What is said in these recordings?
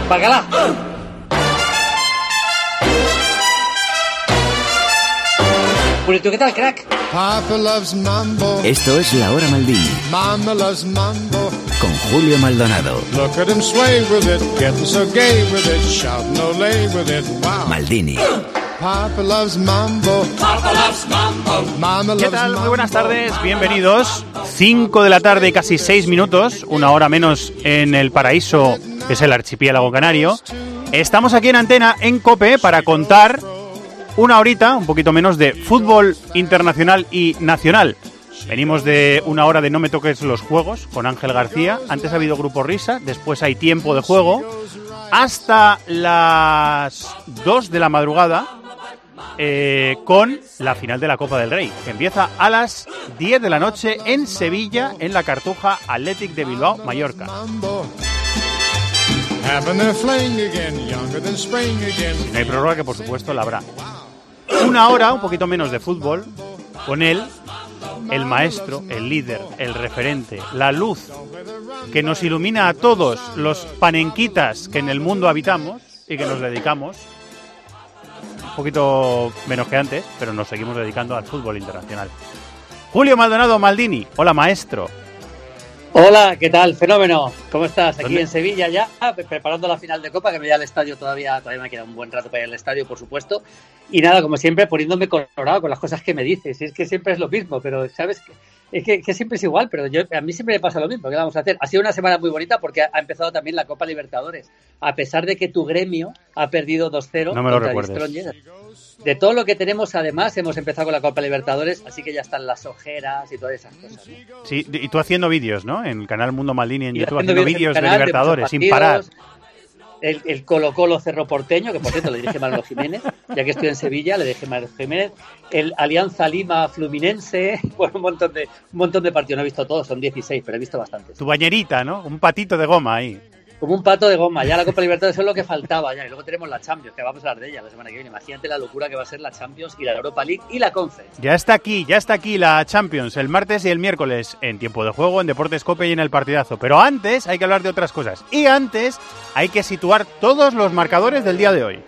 ¡Bacalá! Purito, ¿qué tal, crack? Papa loves mambo. Esto es La Hora Maldini. Mama loves mambo. Con Julio Maldonado. Look at him sway with it, getting so gay with it, shouting olé with it, wow. Maldini. Papa loves mambo. Papa loves mambo. Mama loves ¿Qué tal? mambo. Muy buenas tardes, bienvenidos. 5 de la tarde, casi 6 minutos, una hora menos en el paraíso, que es el archipiélago canario. Estamos aquí en Antena, en COPE, para contar una horita, un poquito menos, de fútbol internacional y nacional. Venimos de una hora de No me toques los juegos con Ángel García. Antes ha habido Grupo Risa, después hay tiempo de juego. Hasta las 2 de la madrugada con la final de la Copa del Rey, que empieza a las 10 de la noche en Sevilla, en la Cartuja, Athletic de Bilbao, Mallorca. Having a fling again, younger than spring again. No hay prórroga, que por supuesto la habrá. Una hora, un poquito menos de fútbol, con él, el maestro, el líder, el referente, la luz que nos ilumina a todos los panenquitas que en el mundo habitamos y que nos dedicamos, un poquito menos que antes, pero nos seguimos dedicando al fútbol internacional. Julio Maldonado Maldini, hola maestro. Hola, ¿qué tal? Fenómeno. ¿Cómo estás? Aquí ¿Dónde? en Sevilla ya, preparando la final de Copa, que me voy al estadio todavía me queda un buen rato para ir al estadio, por supuesto. Y nada, como siempre, poniéndome colorado con las cosas que me dices. Y es que siempre es lo mismo, pero ¿sabes? Es que siempre es igual, pero a mí siempre me pasa lo mismo. ¿Qué vamos a hacer? Ha sido una semana muy bonita porque ha empezado también la Copa Libertadores. A pesar de que tu gremio ha perdido 2-0 No me lo contra recuerdes. Distroñez. De todo lo que tenemos, además, hemos empezado con la Copa Libertadores, así que ya están las ojeras y todas esas cosas, ¿no? Sí, y tú haciendo vídeos, ¿no? En el canal Mundo Maldini en Y YouTube, haciendo haciendo vídeos de canal, Libertadores, muchos sin parar. partidos. El Colo-Colo Cerro Porteño, que por cierto le dirige Manolo Jiménez, ya que estoy en Sevilla, le dirige Manolo Jiménez. El Alianza Lima Fluminense, bueno, un montón de partidos. No he visto todos, son 16, pero he visto bastantes. Tu bañerita, ¿no? Un patito de goma ahí. Como un pato de goma, ya la Copa Libertadores es lo que faltaba ya. Y luego tenemos la Champions, que vamos a hablar de ella la semana que viene. Imagínate la locura que va a ser la Champions y la Europa League y la Confe. Ya está aquí la Champions, el martes y el miércoles, en tiempo de juego, en Deportes COPE y en el partidazo. Pero antes hay que hablar de otras cosas. Y antes hay que situar todos los marcadores del día de hoy.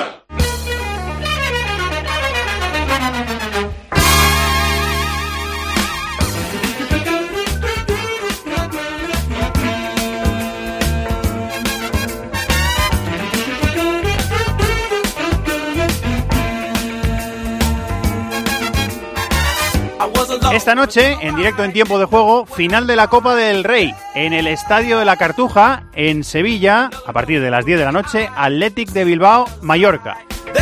Esta noche, en directo en tiempo de juego, final de la Copa del Rey, en el Estadio de la Cartuja, en Sevilla, a partir de las 10 de la noche, Athletic de Bilbao, Mallorca.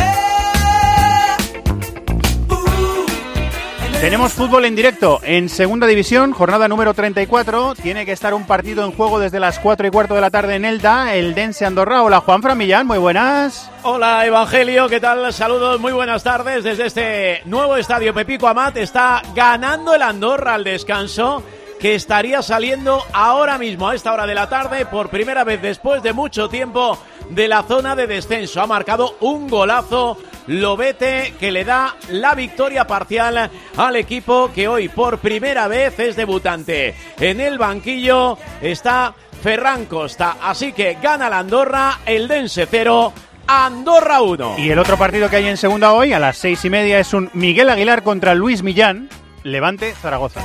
Tenemos fútbol en directo en Segunda División, jornada número 34. Tiene que estar un partido en juego desde las 4:15 de la tarde en Elda, el Dense Andorra. Hola, Juanfran Millán, muy buenas. Hola Evangelio, ¿qué tal? Saludos, muy buenas tardes desde este nuevo estadio Pepico Amat. Está ganando el Andorra al descanso, que estaría saliendo ahora mismo a esta hora de la tarde por primera vez después de mucho tiempo de la zona de descenso. Ha marcado un golazo Lobete que le da la victoria parcial al equipo que hoy por primera vez es debutante. En el banquillo está Ferran Costa, así que gana la Andorra, el Dense 0, Andorra 1. Y el otro partido que hay en segunda hoy, a las 6:30, es un Miguel Aguilar contra Luis Millán, Levante Zaragoza.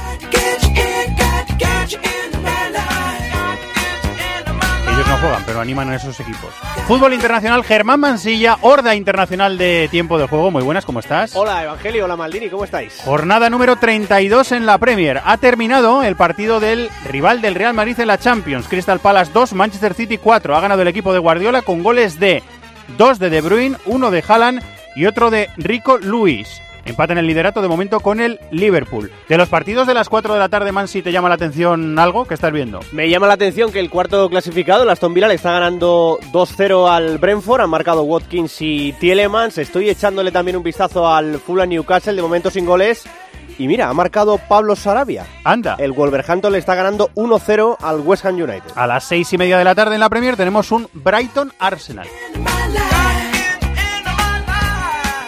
Ellos no juegan, pero animan a esos equipos. Fútbol internacional, Germán Mansilla, Horda Internacional de Tiempo de Juego. Muy buenas, ¿cómo estás? Hola Evangelio, hola Maldini, ¿cómo estáis? Jornada número 32 en la Premier. Ha terminado el partido del rival del Real Madrid en la Champions. Crystal Palace 2, Manchester City 4. Ha ganado el equipo de Guardiola con goles de 2 de De Bruyne, 1 de Haaland y otro de Rico Lewis. Empata en el liderato de momento con el Liverpool. De los partidos de las 4 de la tarde, Mansi, ¿te llama la atención algo? ¿Qué estás viendo? Me llama la atención que el cuarto clasificado, el Aston Villa, le está ganando 2-0 al Brentford. Han marcado Watkins y Tielemans. Estoy echándole también un vistazo al Fulham Newcastle, de momento sin goles. Y mira, ha marcado Pablo Sarabia. Anda. El Wolverhampton le está ganando 1-0 al West Ham United. A las 6:30 de la tarde en la Premier tenemos un Brighton Arsenal.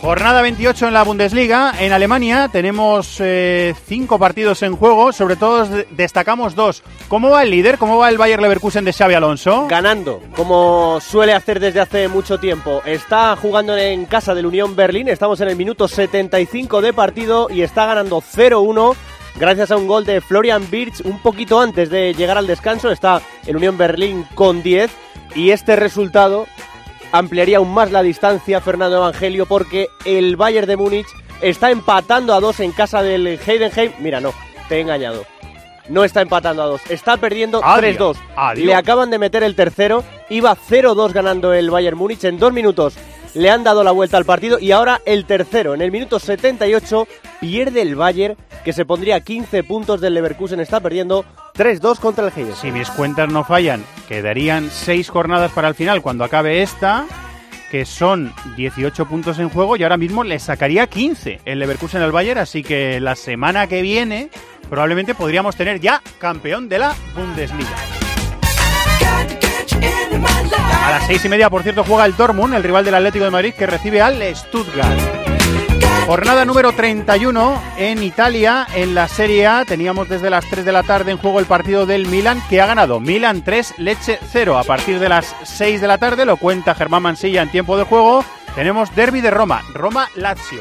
Jornada 28 en la Bundesliga. En Alemania tenemos 5 partidos en juego. Sobre todo destacamos 2. ¿Cómo va el líder? ¿Cómo va el Bayer Leverkusen de Xabi Alonso? Ganando, como suele hacer desde hace mucho tiempo. Está jugando en casa del Unión Berlín. Estamos en el minuto 75 de partido y está ganando 0-1 gracias a un gol de Florian Wirtz un poquito antes de llegar al descanso. Está el Unión Berlín con 10 y este resultado ampliaría aún más la distancia, Fernando Evangelio, porque el Bayern de Múnich está empatando a 2 en casa del Heidenheim. Mira, no, te he engañado. No está empatando a 2, está perdiendo 3-2. Le acaban de meter el tercero, iba 0-2 ganando el Bayern Múnich. En 2 minutos le han dado la vuelta al partido y ahora el tercero, en el minuto 78, pierde el Bayern, que se pondría 15 puntos del Leverkusen. Está perdiendo 3-2 contra el Heidenheim. Si mis cuentas no fallan, quedarían 6 jornadas para el final cuando acabe esta, que son 18 puntos en juego, y ahora mismo le sacaría 15 el Leverkusen al Bayern, así que la semana que viene probablemente podríamos tener ya campeón de la Bundesliga. A las 6:30, por cierto, juega el Dortmund, el rival del Atlético de Madrid, que recibe al Stuttgart. Jornada número 31 en Italia, en la Serie A. Teníamos desde las 3 de la tarde en juego el partido del Milan, que ha ganado. Milan 3, Lecce 0. A partir de las 6 de la tarde, lo cuenta Germán Mansilla en tiempo de juego, tenemos derbi de Roma, Roma-Lazio.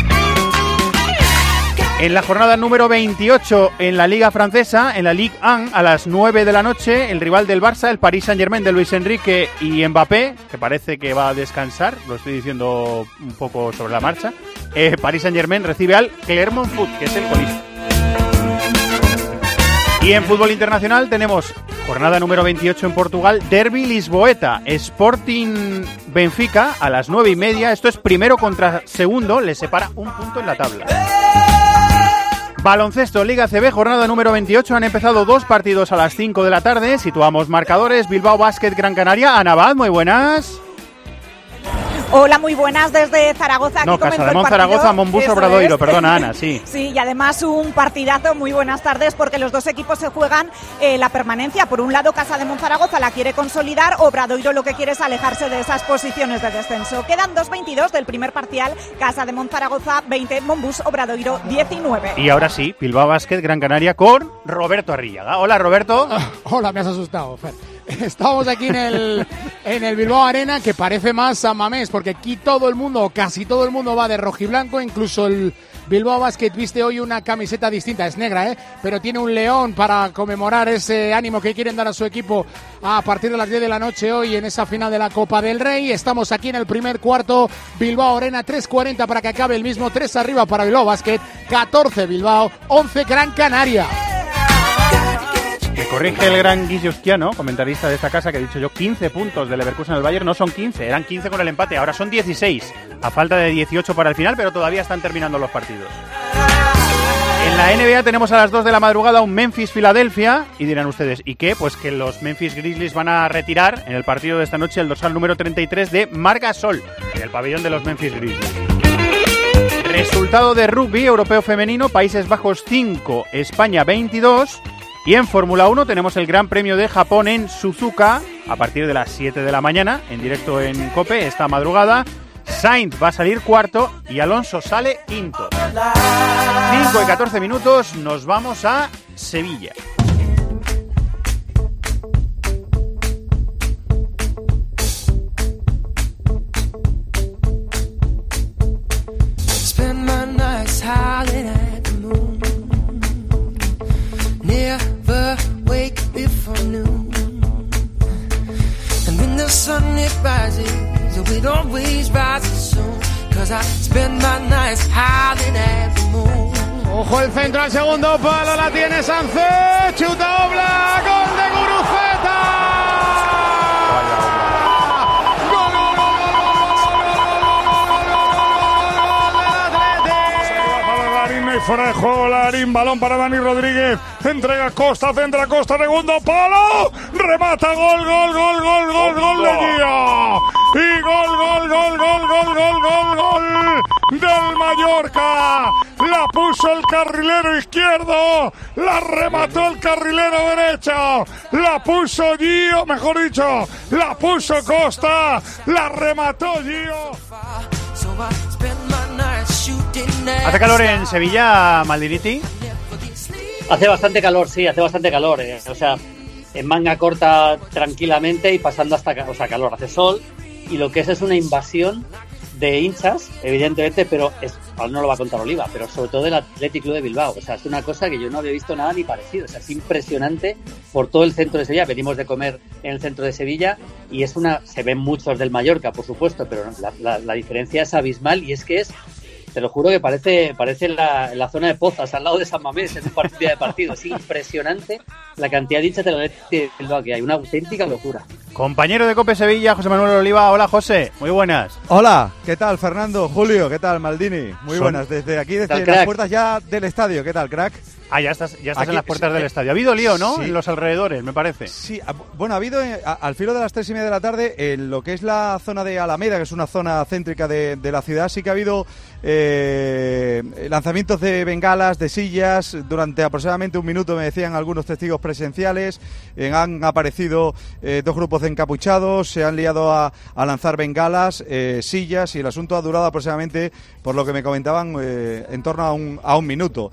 En la jornada número 28 en la Liga Francesa, en la Ligue 1, a las 9 de la noche, el rival del Barça, el Paris Saint-Germain de Luis Enrique y Mbappé, que parece que va a descansar, lo estoy diciendo un poco sobre la marcha. Paris Saint-Germain recibe al Clermont Foot, que es el colista. Y en fútbol internacional tenemos jornada número 28 en Portugal, derbi lisboeta, Sporting Benfica a las 9:30. Esto es primero contra segundo, le separa un punto en la tabla. Baloncesto, Liga CB, jornada número 28. Han empezado 2 partidos a las 5 de la tarde. Situamos marcadores. Bilbao Basket, Gran Canaria. Ana Abad, muy buenas. Hola, muy buenas desde Zaragoza. No, Casademón, Zaragoza, Monbus, Obradoiro, perdona Ana, sí. Sí, y además un partidazo, muy buenas tardes, porque los dos equipos se juegan la permanencia. Por un lado, Casademón Zaragoza la quiere consolidar, Obradoiro lo que quiere es alejarse de esas posiciones de descenso. Quedan 2:22 del primer parcial, Casademón Zaragoza 20, Monbus, Obradoiro 19. Y ahora sí, Bilbao Basket, Gran Canaria con Roberto Arrillaga. Hola, Roberto. Hola, me has asustado, Fer. Estamos aquí en el Bilbao Arena, que parece más San Mamés, porque aquí todo el mundo, casi todo el mundo va de rojiblanco, incluso el Bilbao Basket viste hoy una camiseta distinta, es negra, pero tiene un león para conmemorar ese ánimo que quieren dar a su equipo a partir de las 10 de la noche hoy en esa final de la Copa del Rey. Estamos aquí en el primer cuarto, Bilbao Arena, 3:40 para que acabe el mismo, 3 arriba para Bilbao Basket, 14 Bilbao, 11 Gran Canaria. Me corrige el gran Guille Usquiano, comentarista de esta casa, que he dicho yo 15 puntos del Leverkusen al Bayern. No son 15, eran 15 con el empate, ahora son 16, a falta de 18 para el final, pero todavía están terminando los partidos. En la NBA tenemos a las 2 de la madrugada un Memphis-Filadelfia, y dirán ustedes, ¿y qué? Pues que los Memphis Grizzlies van a retirar en el partido de esta noche el dorsal número 33 de Marc Gasol, en el pabellón de los Memphis Grizzlies. Resultado de rugby europeo femenino, Países Bajos 5, España 22... Y en Fórmula 1 tenemos el Gran Premio de Japón en Suzuka a partir de las 7 de la mañana, en directo en COPE esta madrugada. Sainz va a salir cuarto y Alonso sale quinto. 5:14 minutos, nos vamos a Sevilla. Spend my nights howling at the moon. Never wake before noon. And when the sun it rises, it always rises soon. Cause I spend my nights howling at the moon. Ojo el centro al segundo palo, la tiene Sánchez, chuta Oblak, gol de Guruceta. Fuera de juego, Larín, balón para Dani Rodríguez, entrega Costa, centra Costa, segundo palo, remata, gol de Guía, y gol del Mallorca, la puso el carrilero izquierdo, la remató el carrilero derecho, la puso Gio, mejor dicho, la puso Costa, la remató Gio. I spend my nights shooting at ¿Hace calor en Sevilla, Maldiniti? Hace bastante calor, sí, hace bastante calor. O sea, en manga corta tranquilamente y pasando hasta calor. Hace sol y lo que es una invasión de hinchas, evidentemente, pero ahora no lo va a contar Oliva, pero sobre todo del Athletic Club de Bilbao. O sea, es una cosa que yo no había visto nada ni parecido. O sea, es impresionante por todo el centro de Sevilla. Venimos de comer en el centro de Sevilla y se ven muchos del Mallorca, por supuesto, pero la diferencia es abismal y es que te lo juro que parece la zona de Pozas, al lado de San Mamés, en un día de partido. Es impresionante la cantidad de hinchas de la Athletic de Bilbao que hay, una auténtica locura. Compañero de COPE Sevilla, José Manuel Oliva. Hola, José. Muy buenas. Hola, ¿qué tal, Fernando? Julio, ¿qué tal, Maldini? Muy buenas. Desde aquí, desde las puertas ya del estadio. ¿Qué tal, crack? Ah, ya estás aquí, en las puertas del estadio. Ha habido lío, ¿no? Sí. En los alrededores, me parece. Sí, bueno, ha habido al filo de las 3:30 de la tarde, en lo que es la zona de Alameda, que es una zona céntrica de la ciudad, sí que ha habido lanzamientos de bengalas, de sillas, durante aproximadamente un minuto, me decían algunos testigos presenciales. Han aparecido dos grupos de encapuchados, se han liado a lanzar bengalas, sillas, y el asunto ha durado aproximadamente, por lo que me comentaban, en torno a un minuto.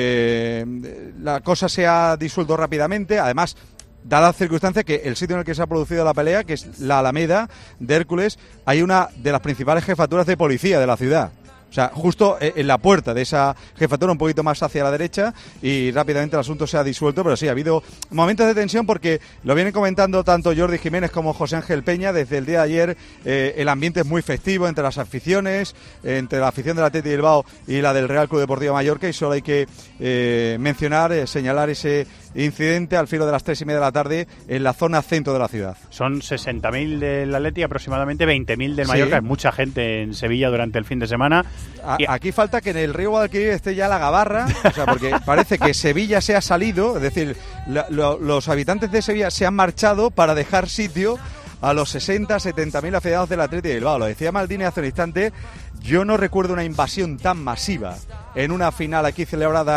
La cosa se ha disuelto rápidamente, además, dada la circunstancia que el sitio en el que se ha producido la pelea, que es la Alameda de Hércules, hay una de las principales jefaturas de policía de la ciudad. O sea, justo en la puerta de esa jefatura, un poquito más hacia la derecha, y rápidamente el asunto se ha disuelto, pero sí, ha habido momentos de tensión porque lo vienen comentando tanto Jordi Jiménez como José Ángel Peña. Desde el día de ayer el ambiente es muy festivo entre las aficiones, entre la afición del Athletic Bilbao y la del Real Club Deportivo Mallorca, y solo hay que mencionar, señalar ese incidente al filo de las 3:30 de la tarde en la zona centro de la ciudad. Son 60.000 del Atleti, aproximadamente 20.000 del Mallorca. Sí. Es mucha gente en Sevilla durante el fin de semana. Aquí falta que en el río Guadalquivir esté ya la gabarra, o sea, porque parece que Sevilla se ha salido, es decir, los habitantes de Sevilla se han marchado para dejar sitio a los 60-70.000 afiliados del Athletic de Bilbao. Lo decía Maldini hace un instante, yo no recuerdo una invasión tan masiva en una final aquí celebrada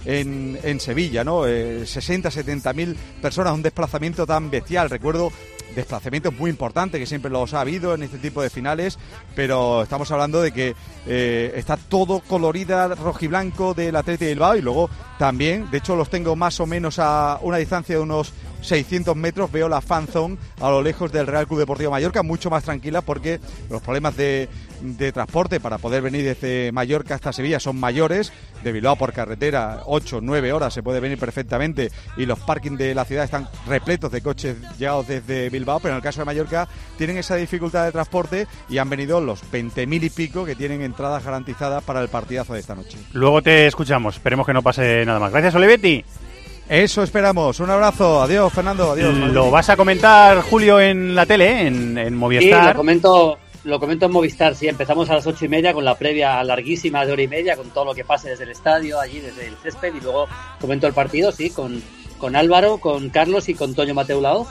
en Sevilla, ¿no? 60-70.000 personas, un desplazamiento tan bestial. Recuerdo desplazamientos muy importantes, que siempre los ha habido en este tipo de finales, pero estamos hablando de que está todo colorida, rojiblanco del Athletic de Bilbao, y luego también, de hecho los tengo más o menos a una distancia de unos 600 metros, veo la fan zone a lo lejos del Real Club Deportivo Mallorca, mucho más tranquila porque los problemas de transporte para poder venir desde Mallorca hasta Sevilla son mayores. De Bilbao por carretera 8-9 horas se puede venir perfectamente, y los parkings de la ciudad están repletos de coches llegados desde Bilbao, pero en el caso de Mallorca tienen esa dificultad de transporte y han venido los 20.000 y pico que tienen entradas garantizadas para el partidazo de esta noche. Luego te escuchamos, esperemos que no pase nada más. Gracias, Olivetti. Eso esperamos. Un abrazo. Adiós, Fernando. Adiós. Lo vas a comentar, Julio, en la tele, en Movistar. Sí, lo comento en Movistar. Sí, empezamos a las 8:30 con la previa larguísima de 1:30, con todo lo que pase desde el estadio, allí desde el césped, y luego comento el partido, sí, con Álvaro, con Carlos y con Toño Mateu Laoz.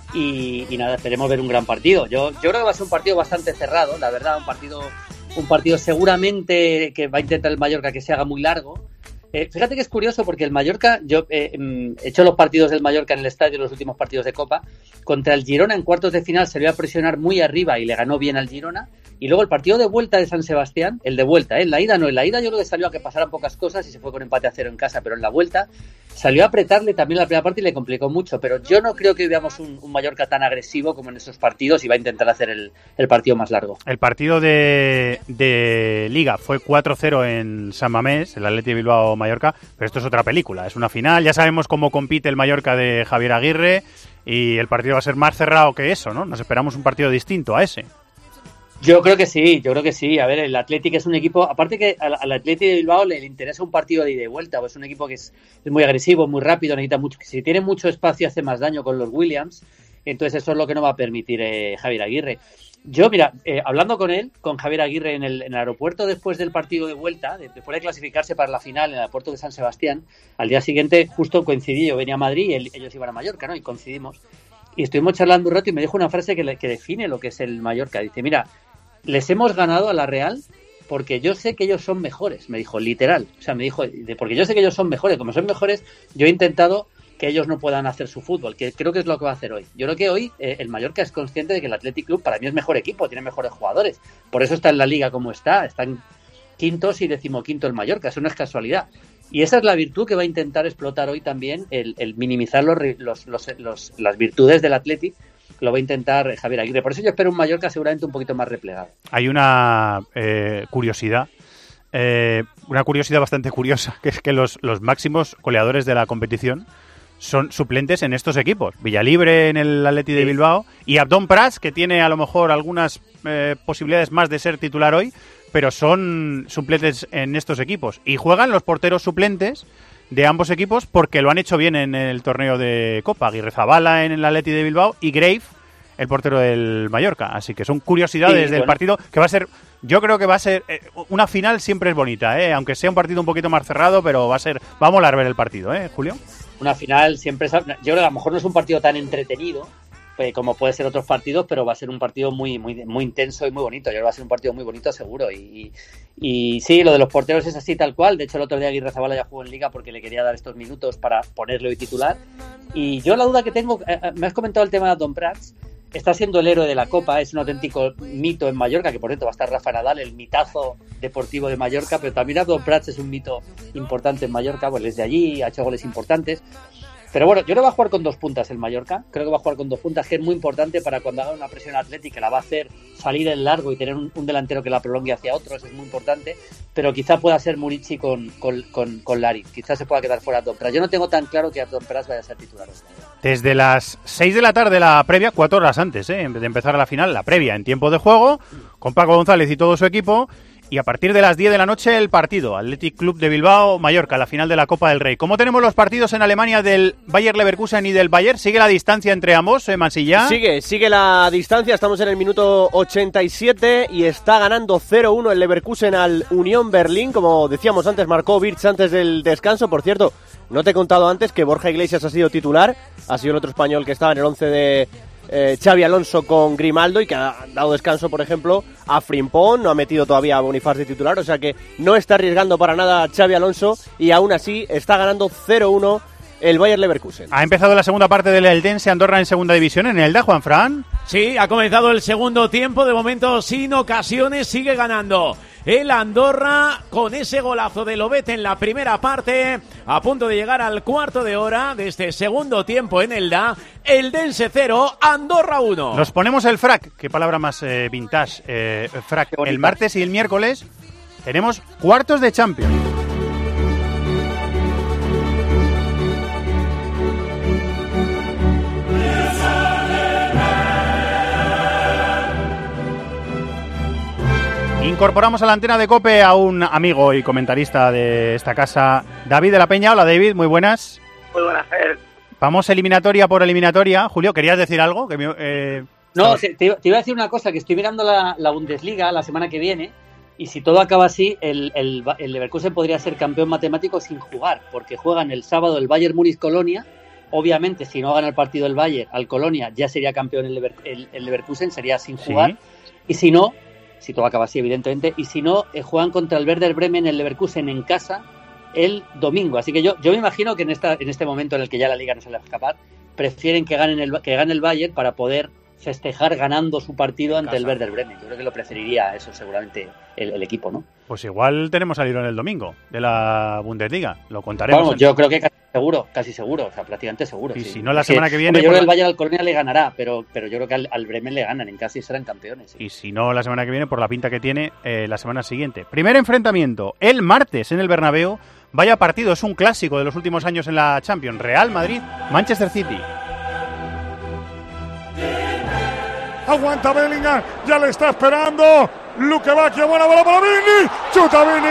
Y nada, esperemos ver un gran partido. Yo creo que va a ser un partido bastante cerrado, la verdad, un partido seguramente que va a intentar el Mallorca que se haga muy largo. Fíjate que es curioso porque el Mallorca, yo he hecho los partidos del Mallorca en el estadio, los últimos partidos de Copa, contra el Girona en cuartos de final se le iba a presionar muy arriba y le ganó bien al Girona, y luego el partido de vuelta de San Sebastián, el de vuelta, en la ida no, en la ida yo creo que salió a que pasaran pocas cosas y se fue con empate a 0 en casa, pero en la vuelta salió a apretarle también la primera parte y le complicó mucho, pero yo no creo que veamos un Mallorca tan agresivo como en esos partidos, y va a intentar hacer el partido más largo. El partido de Liga fue 4-0 en San Mamés, el Athletic Bilbao-Mallorca, pero esto es otra película, es una final, ya sabemos cómo compite el Mallorca de Javier Aguirre, y el partido va a ser más cerrado que eso, ¿no? Nos esperamos un partido distinto a ese. Yo creo que sí. A ver, el Athletic es un equipo, aparte que al Athletic de Bilbao le interesa un partido de ida y vuelta, pues es un equipo que es muy agresivo, muy rápido, necesita mucho, si tiene mucho espacio hace más daño con los Williams, entonces eso es lo que no va a permitir Javier Aguirre. Yo, mira, hablando con Javier Aguirre en el aeropuerto después del partido de vuelta, después de clasificarse para la final en el aeropuerto de San Sebastián, al día siguiente justo coincidí, yo venía a Madrid y ellos iban a Mallorca, ¿no? Y coincidimos. Y estuvimos charlando un rato y me dijo una frase que define lo que es el Mallorca. Dice, mira, les hemos ganado a la Real porque yo sé que ellos son mejores, me dijo, literal. O sea, me dijo, porque yo sé que ellos son mejores. Como son mejores, yo he intentado que ellos no puedan hacer su fútbol, que creo que es lo que va a hacer hoy. Yo creo que hoy el Mallorca es consciente de que el Athletic Club para mí es mejor equipo, tiene mejores jugadores. Por eso está en la liga como está. Están quintos y 15º el Mallorca. Eso no es casualidad. Y esa es la virtud que va a intentar explotar hoy también, el minimizar las virtudes del Athletic. Lo va a intentar Javier Aguirre. Por eso yo espero un Mallorca seguramente un poquito más replegado. Hay una curiosidad. Una curiosidad bastante curiosa, que es que los máximos goleadores de la competición son suplentes en estos equipos. Villalibre en el Athletic de Bilbao y Abdón Prats, que tiene a lo mejor algunas posibilidades más de ser titular hoy, pero son suplentes en estos equipos. Y juegan los porteros suplentes de ambos equipos porque lo han hecho bien en el torneo de Copa. Aguirrezabala en el Athletic de Bilbao y Grave, el portero del Mallorca. Así que son curiosidades del partido que va a ser... Yo creo que va a ser una final siempre es bonita, aunque sea un partido un poquito más cerrado, pero va a molar ver el partido, Julio. Una final siempre, yo creo que a lo mejor no es un partido tan entretenido como puede ser otros partidos, pero va a ser un partido muy muy intenso y muy bonito. Yo creo que va a ser un partido muy bonito seguro. Y sí, lo de los porteros es así tal cual. De hecho, el otro día Aguirrezabala ya jugó en Liga porque le quería dar estos minutos para ponerlo y titular. Y yo la duda que tengo, me has comentado el tema de Abdón Prats. Está siendo el héroe de la Copa, es un auténtico mito en Mallorca, que por cierto va a estar Rafa Nadal, el mitazo deportivo de Mallorca, pero también Abdón Prats es un mito importante en Mallorca, pues es de allí, ha hecho goles importantes. Pero bueno, yo creo que va a jugar con 2 puntas el Mallorca, creo que va a jugar con 2 puntas, que es muy importante para cuando haga una presión atlética, la va a hacer salir en largo y tener un delantero que la prolongue hacia otros, es muy importante, pero quizá pueda ser Murici con Laric, quizá se pueda quedar fuera Abdón Prats. Yo no tengo tan claro que Abdón Prats vaya a ser titular. Desde las 6 de la tarde la previa, 4 horas antes de empezar la final, la previa en tiempo de juego, con Paco González y todo su equipo. Y a partir de las 10 de la noche el partido, Athletic Club de Bilbao, Mallorca, la final de la Copa del Rey. ¿Cómo tenemos los partidos en Alemania del Bayer Leverkusen y del Bayern? ¿Sigue la distancia entre ambos, Mansilla? Sigue la distancia, estamos en el minuto 87 y está ganando 0-1 el Leverkusen al Unión Berlín. Como decíamos antes, marcó Wirtz antes del descanso. Por cierto, no te he contado antes que Borja Iglesias ha sido titular, ha sido el otro español que estaba en el 11 de Xavi Alonso con Grimaldo y que ha dado descanso, por ejemplo, a Frimpong, no ha metido todavía a Bonifaz de titular, o sea que no está arriesgando para nada Xavi Alonso y aún así está ganando 0-1 el Bayer Leverkusen. Ha empezado la segunda parte del Eldense Andorra en segunda división, en Elda, Juanfran. Sí, ha comenzado el segundo tiempo, de momento sin ocasiones, sigue ganando el Andorra con ese golazo de Lobet en la primera parte, a punto de llegar al cuarto de hora de este segundo tiempo en Elda. Eldense 0, Andorra 1. Nos ponemos el frac, qué palabra más vintage, frac. El martes y el miércoles tenemos cuartos de Champions. Incorporamos a la antena de COPE a un amigo y comentarista de esta casa, David de la Peña. Hola, David, muy buenas. Muy buenas. Vamos eliminatoria por eliminatoria. Julio, ¿querías decir algo? No, te iba a decir una cosa, que estoy mirando la Bundesliga la semana que viene y si todo acaba así, el Leverkusen podría ser campeón matemático sin jugar, porque juegan el sábado el Bayern Múnich-Colonia. Obviamente, si no gana el partido el Bayern al Colonia, ya sería campeón el Leverkusen, sería sin jugar. ¿Sí? Y si no, si todo acaba así, evidentemente, y si no, juegan contra el Werder Bremen, el Leverkusen en casa, el domingo. Así que yo me imagino que en este momento en el que ya la Liga no se le va a escapar, prefieren que gane el Bayern para poder festejar ganando su partido ante el Werder Bremen. Yo creo que lo preferiría eso seguramente el equipo, ¿no? Pues igual tenemos al Irón el domingo de la Bundesliga, lo contaremos. Vamos, yo creo que casi seguro, o sea, prácticamente seguro. Y sí. Si no, la semana que viene... Yo creo que el Bayern al Colonia le ganará, pero yo creo que al Bremen le ganan, en casa y serán campeones. Sí. Y si no, la semana que viene, por la pinta que tiene, la semana siguiente. Primer enfrentamiento, el martes en el Bernabéu. Vaya partido, es un clásico de los últimos años en la Champions. Real Madrid, Manchester City. Aguanta Bellingham, ya le está esperando. Luque Bacchio, buena bola para Vini. Chuta Vini,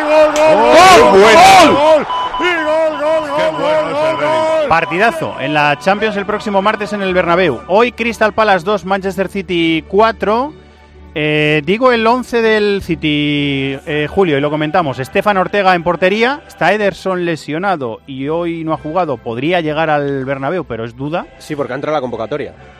gol. Partidazo en la Champions el próximo martes en el Bernabéu. Hoy Crystal Palace 2, Manchester City 4. Digo el 11 del City, Julio, y lo comentamos. Stefan Ortega en portería. Está Ederson lesionado y hoy no ha jugado. Podría llegar al Bernabéu, pero es duda. Sí, porque ha entrado la convocatoria.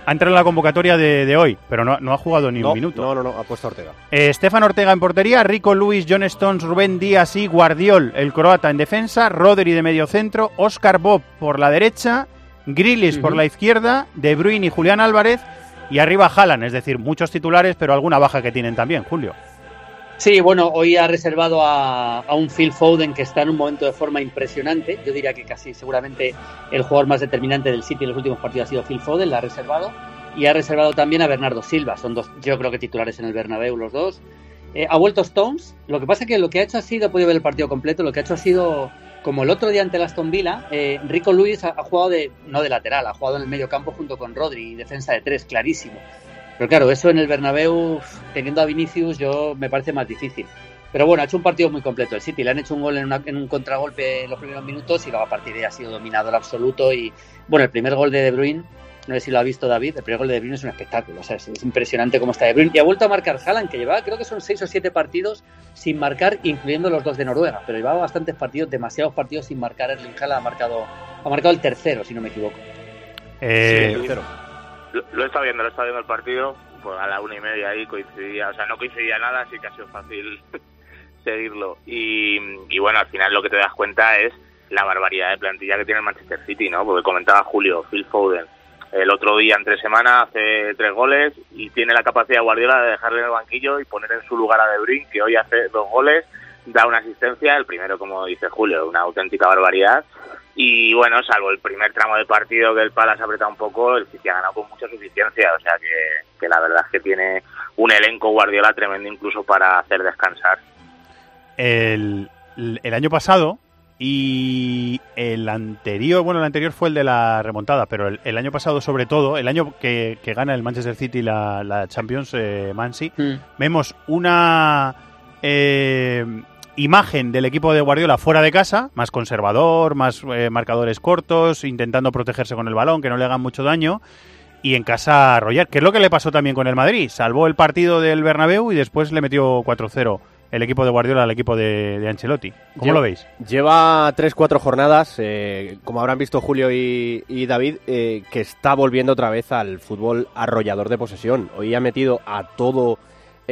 Ha entrado en la convocatoria de hoy, pero no ha jugado ni un minuto. No, ha puesto Ortega. Stefan Ortega en portería, Rico Lewis, John Stones, Rubén Díaz y Guardiol, el croata en defensa, Rodri de medio centro, Oscar Bob por la derecha, Grealish por la izquierda, De Bruyne y Julián Álvarez, y arriba Haaland, es decir, muchos titulares, pero alguna baja que tienen también, Julio. Sí, bueno, hoy ha reservado a un Phil Foden que está en un momento de forma impresionante. Yo diría que casi seguramente el jugador más determinante del City en los últimos partidos ha sido Phil Foden, la ha reservado. Y ha reservado también a Bernardo Silva, son dos, yo creo que titulares en el Bernabéu los dos. Ha vuelto Stones, lo que pasa es que lo que ha hecho ha sido, he podido ver el partido completo, lo que ha hecho ha sido, como el otro día ante el Aston Villa, Rico Lewis ha jugado no de lateral, ha jugado en el medio campo junto con Rodri, defensa de 3, clarísimo. Pero claro, eso en el Bernabéu, teniendo a Vinicius, me parece más difícil. Pero bueno, ha hecho un partido muy completo el City. Le han hecho un gol en un contragolpe en los primeros minutos y luego a partir de ahí ha sido dominador absoluto. Y bueno, el primer gol de Bruyne, no sé si lo ha visto David, el primer gol de De Bruyne es un espectáculo. O sea, es impresionante cómo está De Bruyne. Y ha vuelto a marcar Haaland, que llevaba, creo que son 6 o 7 partidos sin marcar, incluyendo los 2 de Noruega. Pero llevaba bastantes partidos, demasiados partidos sin marcar. Erling Haaland ha marcado el tercero, si no me equivoco. Sí, el tercero. Lo he estado viendo el partido, pues a la 1:30 ahí coincidía, o sea, no coincidía nada, así que ha sido fácil seguirlo. Y bueno, al final lo que te das cuenta es la barbaridad de plantilla que tiene el Manchester City, ¿no? Porque comentaba Julio, Phil Foden, el otro día entre semana hace 3 goles y tiene la capacidad Guardiola de dejarle en el banquillo y poner en su lugar a De Bruyne, que hoy hace 2 goles, da una asistencia, el primero, como dice Julio, una auténtica barbaridad. Y bueno, salvo el primer tramo de partido que el Palace ha apretado un poco, el City ha ganado con mucha suficiencia, o sea que la verdad es que tiene un elenco Guardiola tremendo incluso para hacer descansar. El año pasado y el anterior fue el de la remontada, pero el año pasado sobre todo, el año que gana el Manchester City la Champions, Man City, vemos una imagen del equipo de Guardiola fuera de casa, más conservador, más marcadores cortos, intentando protegerse con el balón, que no le hagan mucho daño, y en casa arrollar, que es lo que le pasó también con el Madrid. Salvó el partido del Bernabéu y después le metió 4-0 el equipo de Guardiola al equipo de Ancelotti. ¿Cómo lo veis? Lleva 3-4 jornadas, como habrán visto Julio y David, que está volviendo otra vez al fútbol arrollador de posesión. Hoy ha metido a todo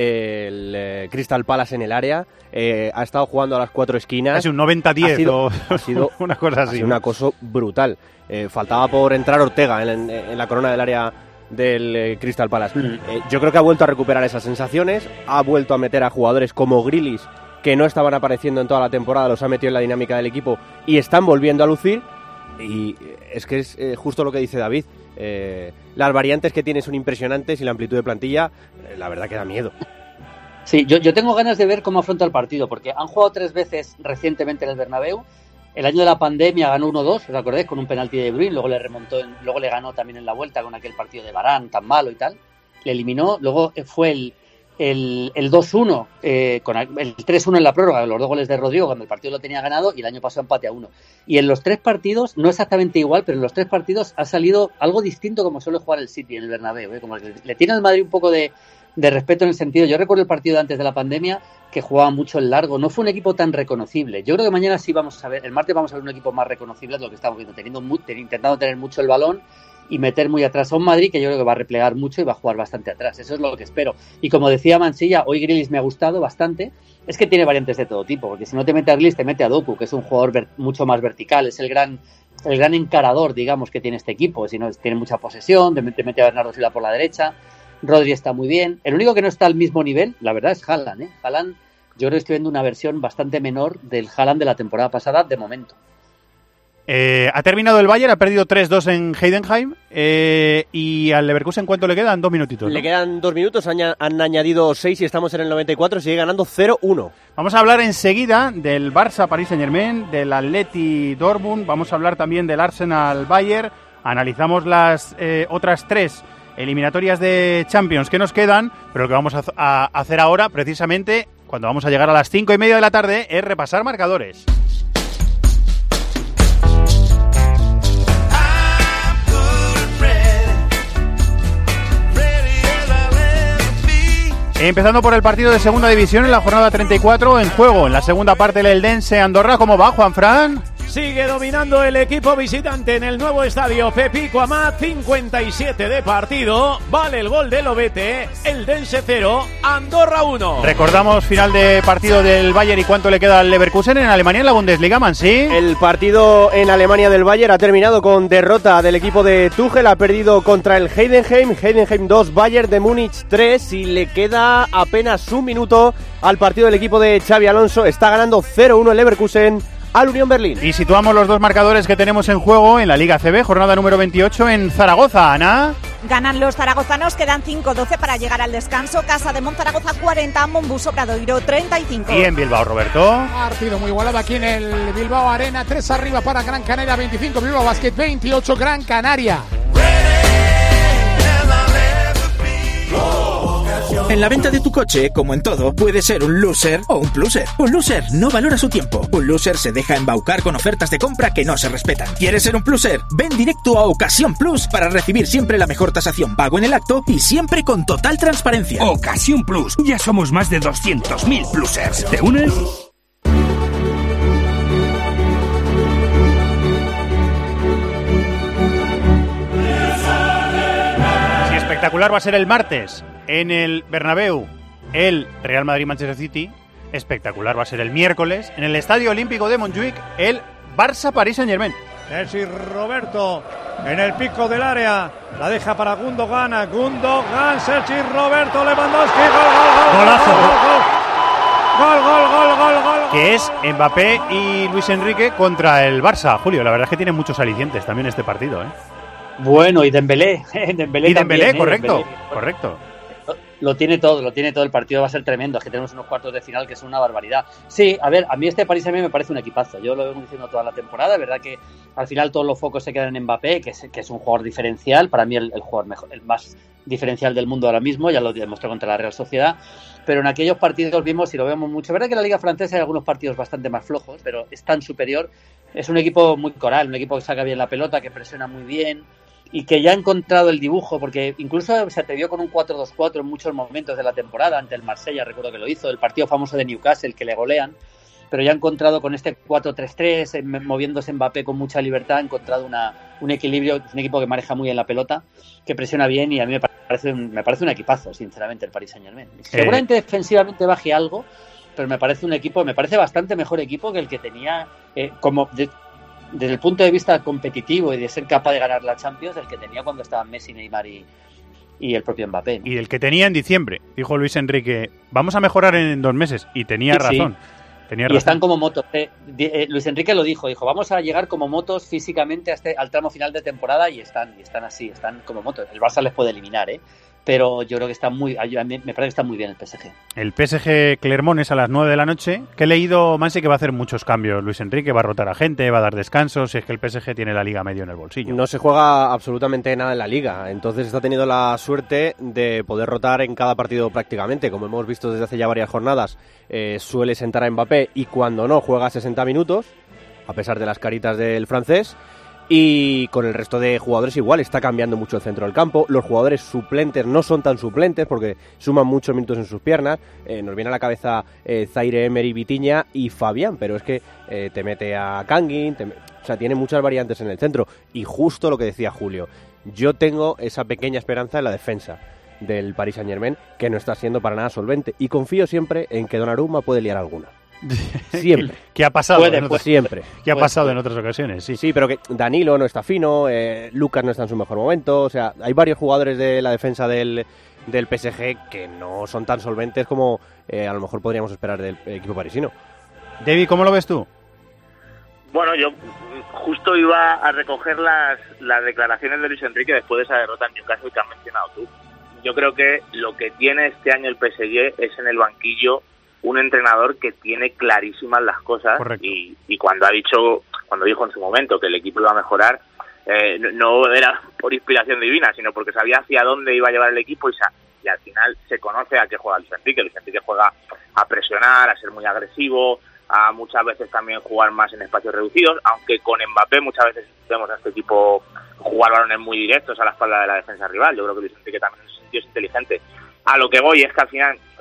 el Crystal Palace en el área, ha estado jugando a las 4 esquinas. Casi un 90-10 ha sido una cosa así. Una cosa brutal. Faltaba por entrar Ortega en la corona del área del Crystal Palace. Yo creo que ha vuelto a recuperar esas sensaciones, ha vuelto a meter a jugadores como Grealish, que no estaban apareciendo en toda la temporada, los ha metido en la dinámica del equipo y están volviendo a lucir. Y es que es justo lo que dice David. Las variantes que tiene son impresionantes y la amplitud de plantilla, la verdad que da miedo. Sí, yo tengo ganas de ver cómo afronta el partido, porque han jugado 3 veces recientemente en el Bernabéu. El año de la pandemia ganó 1-2, ¿os acordáis? Con un penalti de Bruyne, luego le remontó, luego le ganó también en la vuelta con aquel partido de Varane tan malo y tal. Le eliminó, luego fue el 2-1, con el 3-1 en la prórroga, los 2 goles de Rodrigo cuando el partido lo tenía ganado, y el año pasado empate a 1. Y en los 3 partidos, no exactamente igual, pero en los 3 partidos ha salido algo distinto como suele jugar el City en el Bernabéu, como que le tiene al Madrid un poco de respeto en el sentido. Yo recuerdo el partido de antes de la pandemia que jugaba mucho en largo, no fue un equipo tan reconocible. Yo creo que mañana sí vamos a ver, el martes vamos a ver un equipo más reconocible de lo que estamos viendo, intentando tener mucho el balón y meter muy atrás a un Madrid que yo creo que va a replegar mucho y va a jugar bastante atrás. Eso es lo que espero. Y como decía Mansilla, hoy Grealish me ha gustado bastante. Es que tiene variantes de todo tipo, porque si no te mete a Grealish, te mete a Doku, que es un jugador mucho más vertical, es el gran encarador, digamos, que tiene este equipo. Si no, tiene mucha posesión, te mete a Bernardo Silva por la derecha. Rodri está muy bien. El único que no está al mismo nivel, la verdad, es Haaland. Haaland, yo creo que estoy viendo una versión bastante menor del Haaland de la temporada pasada, de momento. Ha terminado el Bayern, ha perdido 3-2 en Heidenheim, y al Leverkusen, ¿cuánto le quedan? 2 minutitos, ¿no? Le quedan 2 minutos, han añadido 6 y estamos en el 94, sigue ganando 0-1. Vamos a hablar enseguida del Barça Paris Saint-Germain, del Atleti Dortmund, vamos a hablar también del Arsenal Bayern, analizamos las otras 3 eliminatorias de Champions que nos quedan, pero lo que vamos a hacer ahora, precisamente, cuando vamos a llegar a las 5:30 de la tarde, es repasar marcadores. Empezando por el partido de segunda división en la jornada 34, en juego en la segunda parte el Eldense Andorra. ¿Cómo va, Juanfran? Sigue dominando el equipo visitante en el nuevo estadio Pepico Amat, 57 de partido. Vale el gol del Ovete, el Dense 0, Andorra 1. Recordamos final de partido del Bayern y cuánto le queda al Leverkusen en Alemania en la Bundesliga, Mansi. El partido en Alemania del Bayern ha terminado con derrota del equipo de Tuchel, ha perdido contra el Heidenheim 2, Bayern de Múnich 3 y le queda apenas un minuto al partido del equipo de Xabi Alonso. Está ganando 0-1 el Leverkusen al Unión Berlín. Y situamos los dos marcadores que tenemos en juego en la Liga CB, jornada número 28 en Zaragoza, Ana. Ganan los zaragozanos, quedan 5-12 para llegar al descanso. Casa de Monzaragoza 40, Monbus Obradoiro 35. Y en Bilbao, Roberto. Partido muy igualado aquí en el Bilbao Arena, 3 arriba para Gran Canaria, 25 Bilbao Basket, 28 Gran Canaria. En la venta de tu coche, como en todo, puede ser un loser o un pluser. Un loser no valora su tiempo. Un loser se deja embaucar con ofertas de compra que no se respetan. ¿Quieres ser un pluser? Ven directo a Ocasión Plus para recibir siempre la mejor tasación, pago en el acto y siempre con total transparencia. Ocasión Plus. Ya somos más de 200.000 plusers. ¿Te unes? Si espectacular va a ser el martes en el Bernabéu el Real Madrid-Manchester City, espectacular va a ser el miércoles en el Estadio Olímpico de Montjuic el Barça-Paris Saint-Germain. Sergi Roberto en el pico del área, la deja para Gundogan, Sergi Roberto, Lewandowski, Golazo. Gol. Que es Mbappé y Luis Enrique contra el Barça. Julio, la verdad es que tiene muchos alicientes también este partido, ¿eh? Bueno, y Dembélé. Dembélé, correcto. Lo tiene todo el partido, va a ser tremendo, es que tenemos unos cuartos de final que son una barbaridad. Sí, a ver, a mí este Paris Saint-Germain me parece un equipazo, yo lo vengo diciendo toda la temporada, es verdad que al final todos los focos se quedan en Mbappé, que es un jugador diferencial, para mí el jugador mejor, el más diferencial del mundo ahora mismo, ya lo demostró contra la Real Sociedad, pero en aquellos partidos vimos y lo vemos mucho, es verdad que en la Liga Francesa hay algunos partidos bastante más flojos, pero es tan superior, es un equipo muy coral, un equipo que saca bien la pelota, que presiona muy bien, y que ya ha encontrado el dibujo, porque incluso se atrevió con un 4-2-4 en muchos momentos de la temporada, ante el Marsella, recuerdo que lo hizo, el partido famoso de Newcastle, que le golean, pero ya ha encontrado con este 4-3-3, moviéndose Mbappé con mucha libertad, ha encontrado un equilibrio, es un equipo que maneja muy bien la pelota, que presiona bien, y a mí me parece un equipazo, sinceramente, el Paris Saint-Germain. Seguramente defensivamente baje algo, pero me parece bastante mejor equipo que el que tenía, desde el punto de vista competitivo y de ser capaz de ganar la Champions, el que tenía cuando estaban Messi, Neymar y el propio Mbappé, ¿no? Y el que tenía en diciembre, dijo Luis Enrique, vamos a mejorar en 2 meses, y tenía razón. Y están como motos. Luis Enrique lo dijo, vamos a llegar como motos físicamente al tramo final de temporada, y están así, están como motos. El Barça les puede eliminar, pero yo creo que me parece que está muy bien el PSG. El PSG Clermont es a las 9 de la noche, que he leído, Mansi, que va a hacer muchos cambios Luis Enrique, va a rotar a gente, va a dar descansos, si es que el PSG tiene la Liga medio en el bolsillo. No se juega absolutamente nada en la Liga, entonces está teniendo la suerte de poder rotar en cada partido prácticamente, como hemos visto desde hace ya varias jornadas, suele sentar a Mbappé y cuando no juega 60 minutos, a pesar de las caritas del francés. Y con el resto de jugadores igual, está cambiando mucho el centro del campo. Los jugadores suplentes no son tan suplentes porque suman muchos minutos en sus piernas. Nos viene a la cabeza Zaire Emery, Vitinha y Fabián, pero es que te mete a Kangin, o sea, tiene muchas variantes en el centro. Y justo lo que decía Julio, yo tengo esa pequeña esperanza en la defensa del Paris Saint-Germain, que no está siendo para nada solvente. Y confío siempre en que Donnarumma puede liar alguna. Siempre. ¿Qué ha pasado? Siempre. ¿Qué ha pasado en otras ocasiones? Sí, pero que Danilo no está fino, Lucas no está en su mejor momento, o sea, hay varios jugadores de la defensa del PSG que no son tan solventes como a lo mejor podríamos esperar del equipo parisino. David, ¿cómo lo ves tú? Bueno, yo justo iba a recoger las declaraciones de Luis Enrique después de esa derrota en Newcastle que has mencionado tú. Yo creo que lo que tiene este año el PSG es en el banquillo un entrenador que tiene clarísimas las cosas y cuando dijo en su momento que el equipo iba a mejorar, no era por inspiración divina, sino porque sabía hacia dónde iba a llevar el equipo y al final se conoce a qué juega Luis Enrique. Luis Enrique juega a presionar, a ser muy agresivo, a muchas veces también jugar más en espacios reducidos, aunque con Mbappé muchas veces vemos a este equipo jugar balones muy directos a la espalda de la defensa rival. Yo creo que Luis Enrique también en ese sentido es inteligente. A lo que voy es que al final,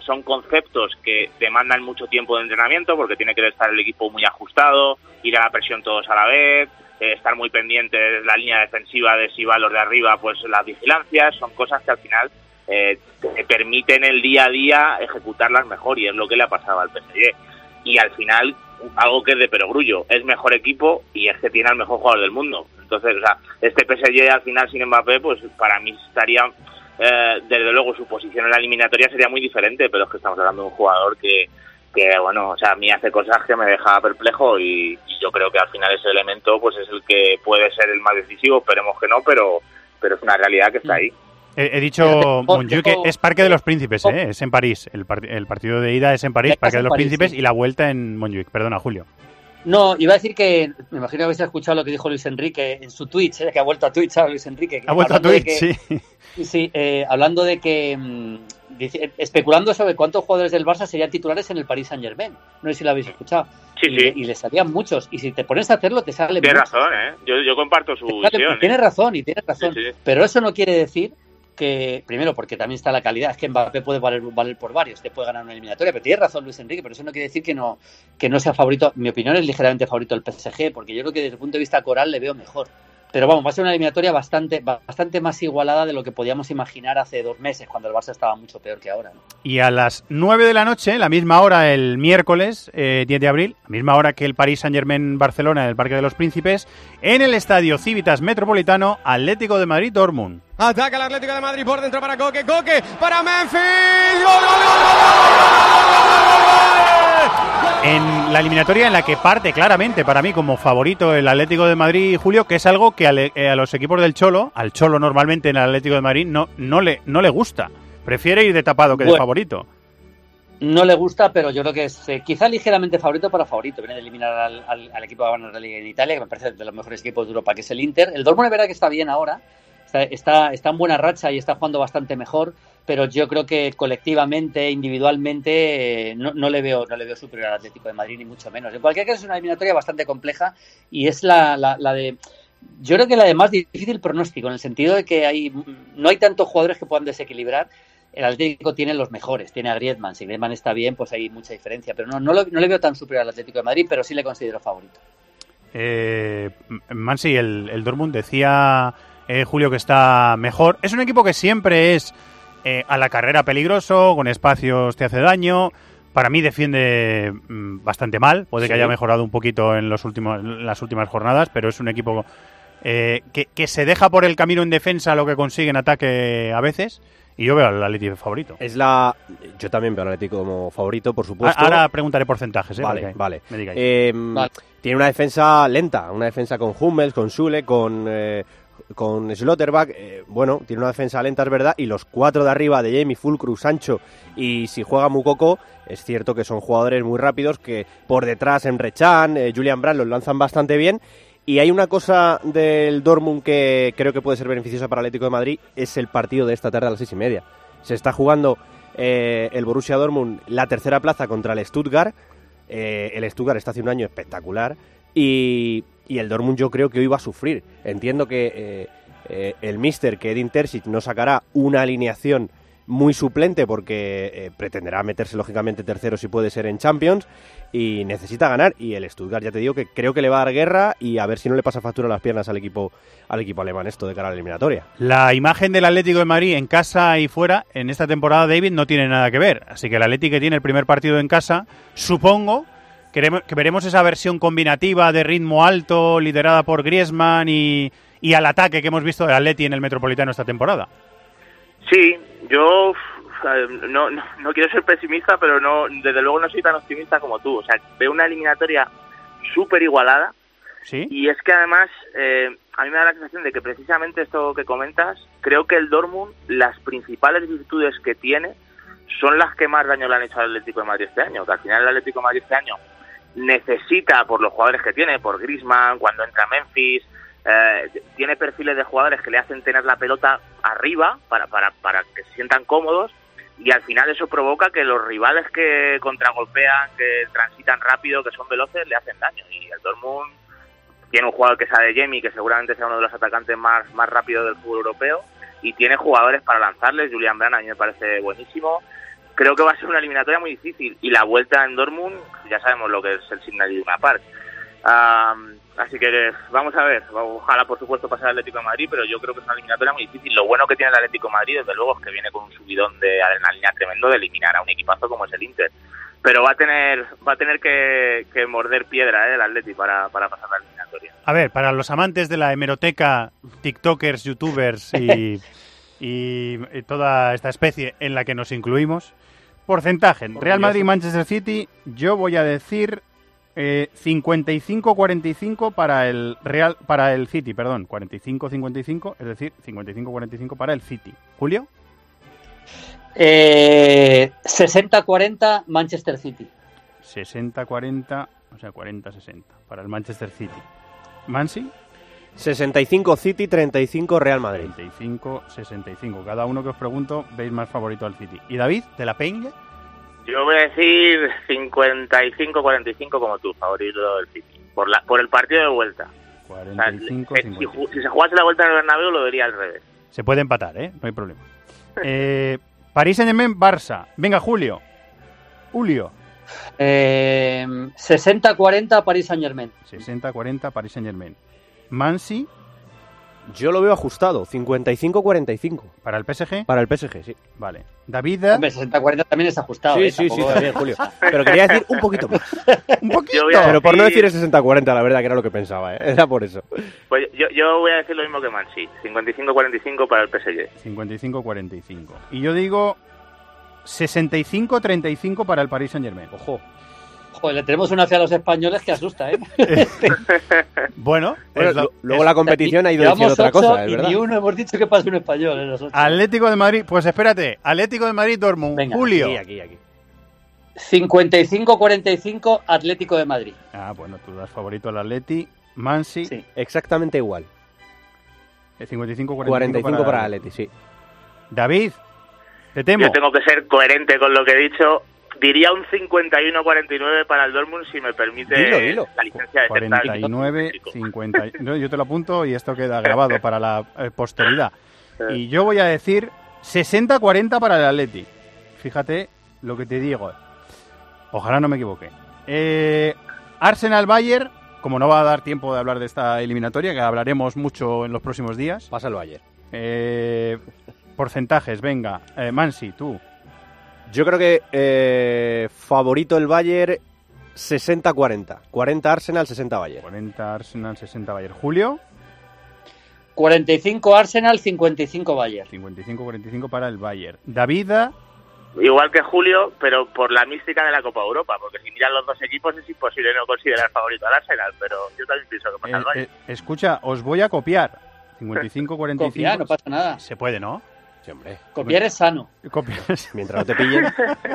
son conceptos que demandan mucho tiempo de entrenamiento porque tiene que estar el equipo muy ajustado, ir a la presión todos a la vez, estar muy pendiente de la línea defensiva, de si va los de arriba, pues las vigilancias, son cosas que al final te permiten el día a día ejecutarlas mejor, y es lo que le ha pasado al PSG. Y al final, algo que es de perogrullo, es mejor equipo y es que tiene al mejor jugador del mundo. Entonces, o sea, este PSG al final sin Mbappé, pues para mí estaría, desde luego su posición en la eliminatoria sería muy diferente, pero es que estamos hablando de un jugador que bueno, o sea, a mí hace cosas que me deja perplejo, y yo creo que al final ese elemento pues es el que puede ser el más decisivo, esperemos que no, pero es una realidad que está ahí. He dicho, Montjuic, que es Parque de los Príncipes, es en París. El partido de ida es en París, Parque de los Príncipes, sí. Y la vuelta en Montjuic. Perdona, Julio. No, iba a decir que, me imagino que habéis escuchado lo que dijo Luis Enrique en su Twitch, que ha vuelto a Twitch ahora Luis Enrique. Ha vuelto a Twitch, sí. Sí, hablando de que, especulando sobre cuántos jugadores del Barça serían titulares en el Paris Saint-Germain. No sé si lo habéis escuchado. Sí. Y le salían muchos. Y si te pones a hacerlo, te sale Tienes mucho. razón, Yo comparto su visión. Tienes razón. Sí. Pero eso no quiere decir que, primero, porque también está la calidad, es que Mbappé puede valer por varios, te puede ganar una eliminatoria, pero tiene razón Luis Enrique, pero eso no quiere decir que no sea favorito. Mi opinión es ligeramente favorito el PSG, porque yo creo que desde el punto de vista coral le veo mejor. Pero vamos, va a ser una eliminatoria bastante más igualada de lo que podíamos imaginar hace 2 meses, cuando el Barça estaba mucho peor que ahora, ¿no? Y a las 9 de la noche, la misma hora el miércoles 10 de abril, la misma hora que el Paris Saint-Germain-Barcelona en el Parque de los Príncipes, en el Estadio Civitas Metropolitano, Atlético de Madrid-Dortmund. Ataca el Atlético de Madrid por dentro para Coque para Memphis. ¡Gol! En la eliminatoria en la que parte claramente para mí como favorito el Atlético de Madrid, Julio, que es algo que a los equipos del Cholo, al Cholo normalmente en el Atlético de Madrid no le gusta. Prefiere ir de tapado que de favorito. No le gusta, pero yo creo que es quizá ligeramente favorito para favorito. Viene de eliminar al equipo de ganar la Liga en Italia, que me parece de los mejores equipos de Europa, que es el Inter. El Dortmund es verdad que está bien ahora, está en buena racha y está jugando bastante mejor, pero yo creo que colectivamente, individualmente, no le veo superior al Atlético de Madrid, ni mucho menos. En cualquier caso, es una eliminatoria bastante compleja y es la de... Yo creo que la de más difícil pronóstico, en el sentido de que no hay tantos jugadores que puedan desequilibrar. El Atlético tiene los mejores, tiene a Griezmann. Si Griezmann está bien, pues hay mucha diferencia. Pero no le veo tan superior al Atlético de Madrid, pero sí le considero favorito. Mansi, el Dortmund decía Julio que está mejor. Es un equipo que siempre es a la carrera peligroso, con espacios te hace daño. Para mí defiende bastante mal. Puede que haya mejorado un poquito en las últimas jornadas, pero es un equipo que se deja por el camino en defensa lo que consigue en ataque a veces. Y yo veo al Atlético favorito. Yo también veo al Atlético como favorito, por supuesto. Ahora preguntaré porcentajes. Vale. Me digáis. Vale. Tiene una defensa lenta, una defensa con Hummels, con Süle, con Schlotterbeck. Tiene una defensa lenta, es verdad. Y los 4 de arriba de Jamie, Fulkrug, Sancho y si juega Moukoko, es cierto que son jugadores muy rápidos que por detrás Emre Can, Julian Brandt los lanzan bastante bien. Y hay una cosa del Dortmund que creo que puede ser beneficiosa para el Atlético de Madrid, es el partido de esta tarde a las 6:30. Se está jugando el Borussia Dortmund la tercera plaza contra el Stuttgart. El Stuttgart está haciendo un año espectacular y el Dortmund yo creo que hoy va a sufrir. Entiendo que el míster, que Edin Terzic, no sacará una alineación muy suplente porque pretenderá meterse lógicamente tercero si puede ser en Champions y necesita ganar, y el Stuttgart ya te digo que creo que le va a dar guerra y a ver si no le pasa factura a las piernas al equipo alemán esto de cara a la eliminatoria. La imagen del Atlético de Madrid en casa y fuera en esta temporada, David, no tiene nada que ver, así que el Atlético, que tiene el primer partido en casa, supongo que veremos esa versión combinativa de ritmo alto liderada por Griezmann y al ataque que hemos visto del Atleti en el Metropolitano esta temporada. Sí, yo no quiero ser pesimista, pero desde luego no soy tan optimista como tú. O sea, veo una eliminatoria súper igualada. ¿Sí? Y es que además a mí me da la sensación de que precisamente esto que comentas, creo que el Dortmund, las principales virtudes que tiene son las que más daño le han hecho al Atlético de Madrid este año. Que al final el Atlético de Madrid este año necesita, por los jugadores que tiene, por Griezmann, cuando entra Memphis, tiene perfiles de jugadores que le hacen tener la pelota arriba para que se sientan cómodos, y al final eso provoca que los rivales que contragolpean, que transitan rápido, que son veloces, le hacen daño. Y el Dortmund tiene un jugador que es Adeyemi, que seguramente sea uno de los atacantes más rápidos del fútbol europeo, y tiene jugadores para lanzarles. Julian Brandt a mí me parece buenísimo. creo que va a ser una eliminatoria muy difícil. Y la vuelta en Dortmund, ya sabemos lo que es el Signal Iduna Park. Así que vamos a ver, ojalá por supuesto pase el Atlético de Madrid, pero yo creo que es una eliminatoria muy difícil. Lo bueno que tiene el Atlético de Madrid, desde luego, es que viene con un subidón de adrenalina tremendo de eliminar a un equipazo como es el Inter. Pero va a tener que morder piedra el Atleti para pasar la eliminatoria. A ver, para los amantes de la hemeroteca, tiktokers, youtubers y toda esta especie en la que nos incluimos, porcentaje, Real Madrid-Manchester City, yo voy a decir 55-45 para el City, perdón, 45-55, es decir, 55-45 para el City. ¿Julio? 60-40 Manchester City. 60-40, o sea, 40-60 para el Manchester City. ¿Mansi? 65 City, 35 Real Madrid. 35-65. Cada uno que os pregunto, veis más favorito al City. ¿Y David, de la Peña? Yo voy a decir 55-45 como tú, favorito del City. Por el partido de vuelta. 45, o sea, si se jugase la vuelta en el Bernabéu, lo diría al revés. Se puede empatar, no hay problema. París Saint-Germain, Barça. Venga, Julio. 60-40 París Saint-Germain. 60-40 París Saint-Germain. Mansi. Yo lo veo ajustado, 55-45. ¿Para el PSG? Para el PSG, sí. Vale. David. 60-40 también es ajustado. Sí, también, Julio. Pero quería decir un poquito más. Un poquito. Pero por no decir el 60-40, la verdad que era lo que pensaba, Era por eso. Pues yo voy a decir lo mismo que Mansi, 55-45 para el PSG. 55-45. Y yo digo 65-35 para el Paris Saint-Germain. Ojo. Joder, le tenemos una fe a los españoles que asusta, Bueno, luego la competición ha ido diciendo otra cosa, es verdad. Y ni uno hemos dicho que pase un español en los 8. Atlético de Madrid, pues espérate, Atlético de Madrid, Dortmund. Venga, Julio. Aquí. 55-45 Atlético de Madrid. Bueno, tú das favorito al Atleti. Mansi. Sí, exactamente igual. 55-45 para el Atleti, sí. David, te temo. Yo tengo que ser coherente con lo que he dicho. Diría un 51-49 para el Dortmund, si me permite dilo. la licencia de 49-50. No, yo te lo apunto y esto queda grabado para la posteridad. Y yo voy a decir 60-40 para el Atleti. Fíjate lo que te digo. Ojalá no me equivoque. Arsenal-Bayern, como no va a dar tiempo de hablar de esta eliminatoria, que hablaremos mucho en los próximos días. Pasa el Bayern. Porcentajes, venga. Mansi, tú. Yo creo que favorito el Bayern 60-40. 40 Arsenal, 60 Bayern. 40 Arsenal, 60 Bayern. ¿Julio? 45 Arsenal, 55 Bayern. 55-45 para el Bayern. David. Igual que Julio, pero por la mística de la Copa Europa, porque si miran los dos equipos es imposible no considerar favorito al Arsenal, pero yo también pienso que pasa el Bayern. Escucha, os voy a copiar. 55-45. Copiar, no pasa nada. Se puede, ¿no? Sí, hombre. Copiar es sano. Mientras no te pillen.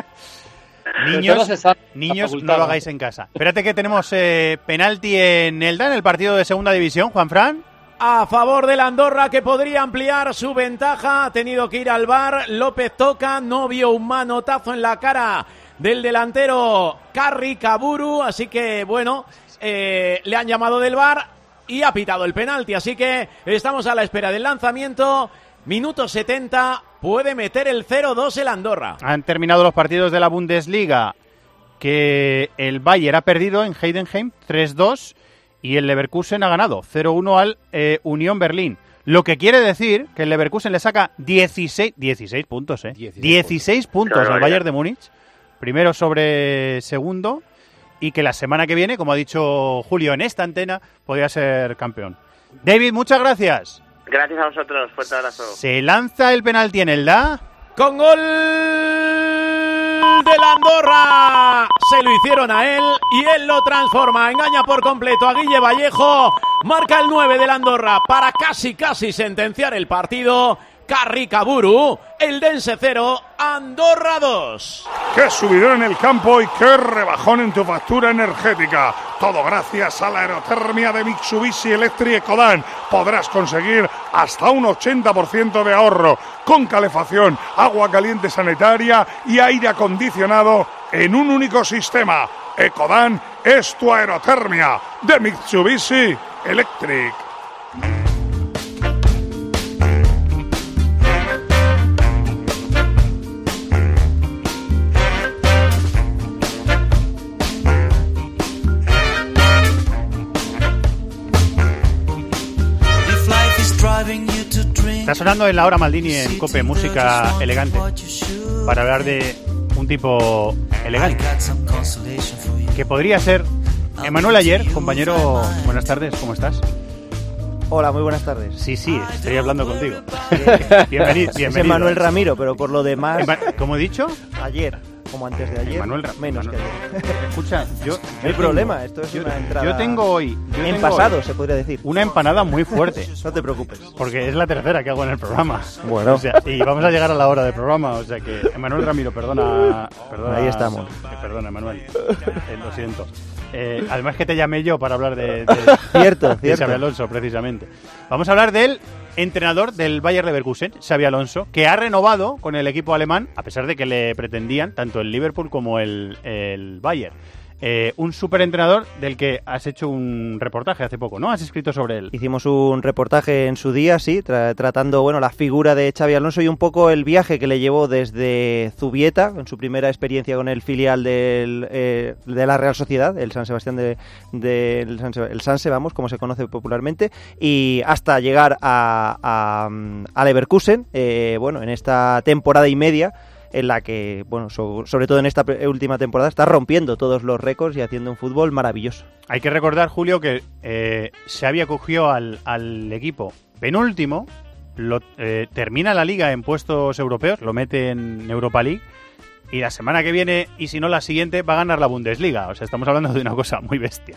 Niños, no lo hagáis en casa. Espérate que tenemos penalti en Elda, en el partido de segunda división, Juanfran. A favor del Andorra, que podría ampliar su ventaja. Ha tenido que ir al VAR. López toca, no vio un manotazo en la cara del delantero Carri Kaburu. Así que, bueno, le han llamado del VAR y ha pitado el penalti. Así que estamos a la espera del lanzamiento. Minuto 70, puede meter el 0-2 el Andorra. Han terminado los partidos de la Bundesliga, que el Bayern ha perdido en Heidenheim 3-2 y el Leverkusen ha ganado 0-1 al Unión Berlín. Lo que quiere decir que el Leverkusen le saca 16 puntos, 16 puntos al Bayern de Múnich, primero sobre segundo, y que la semana que viene, como ha dicho Julio en esta antena, podría ser campeón. David, muchas gracias. Gracias a vosotros, fuerte abrazo. Se lanza el penalti en el Da. Con gol del Andorra. Se lo hicieron a él y él lo transforma. Engaña por completo a Guille Vallejo. Marca el 9 del Andorra para casi sentenciar el partido. Carri Kaburu, Eldense 0, Andorra 2. ¡Qué subidón en el campo y qué rebajón en tu factura energética! Todo gracias a la aerotermia de Mitsubishi Electric Ecodan. Podrás conseguir hasta un 80% de ahorro con calefacción, agua caliente sanitaria y aire acondicionado en un único sistema. Ecodan es tu aerotermia de Mitsubishi Electric. Está sonando en la hora Maldini en COPE música elegante para hablar de un tipo elegante que podría ser Emmanuel Ayer. Compañero, buenas tardes, ¿cómo estás? Hola, muy buenas tardes. Sí, estoy hablando contigo. Bienvenido. Es Emmanuel Ramiro, pero por lo demás... ¿Cómo he dicho? Ayer, como antes de ayer, menos que ayer. Escucha, no hay problema, esto es una entrada... Yo tengo hoy... se podría decir. Una empanada muy fuerte. No te preocupes. Porque es la tercera que hago en el programa. Bueno. O sea, y vamos a llegar a la hora del programa, o sea que... Emmanuel Ramiro, perdona ahí estamos. Perdona, Emmanuel. Lo siento. Además que te llamé yo para hablar de cierto. Xabi Alonso, precisamente. Vamos a hablar del entrenador del Bayer Leverkusen, Xabi Alonso, que ha renovado con el equipo alemán, a pesar de que le pretendían tanto el Liverpool como el Bayer. Un superentrenador del que has hecho un reportaje hace poco, ¿no? Has escrito sobre él. Hicimos un reportaje en su día, sí, tratando la figura de Xabi Alonso y un poco el viaje que le llevó desde Zubieta, en su primera experiencia con el filial de la Real Sociedad, el San Sebastián el Sanse, como se conoce popularmente, y hasta llegar a Leverkusen, en esta temporada y media, en la que, sobre todo en esta última temporada, está rompiendo todos los récords y haciendo un fútbol maravilloso. Hay que recordar, Julio, que Xabi acogió al equipo penúltimo, termina la liga en puestos europeos, lo mete en Europa League, y la semana que viene, y si no la siguiente, va a ganar la Bundesliga. O sea, estamos hablando de una cosa muy bestia.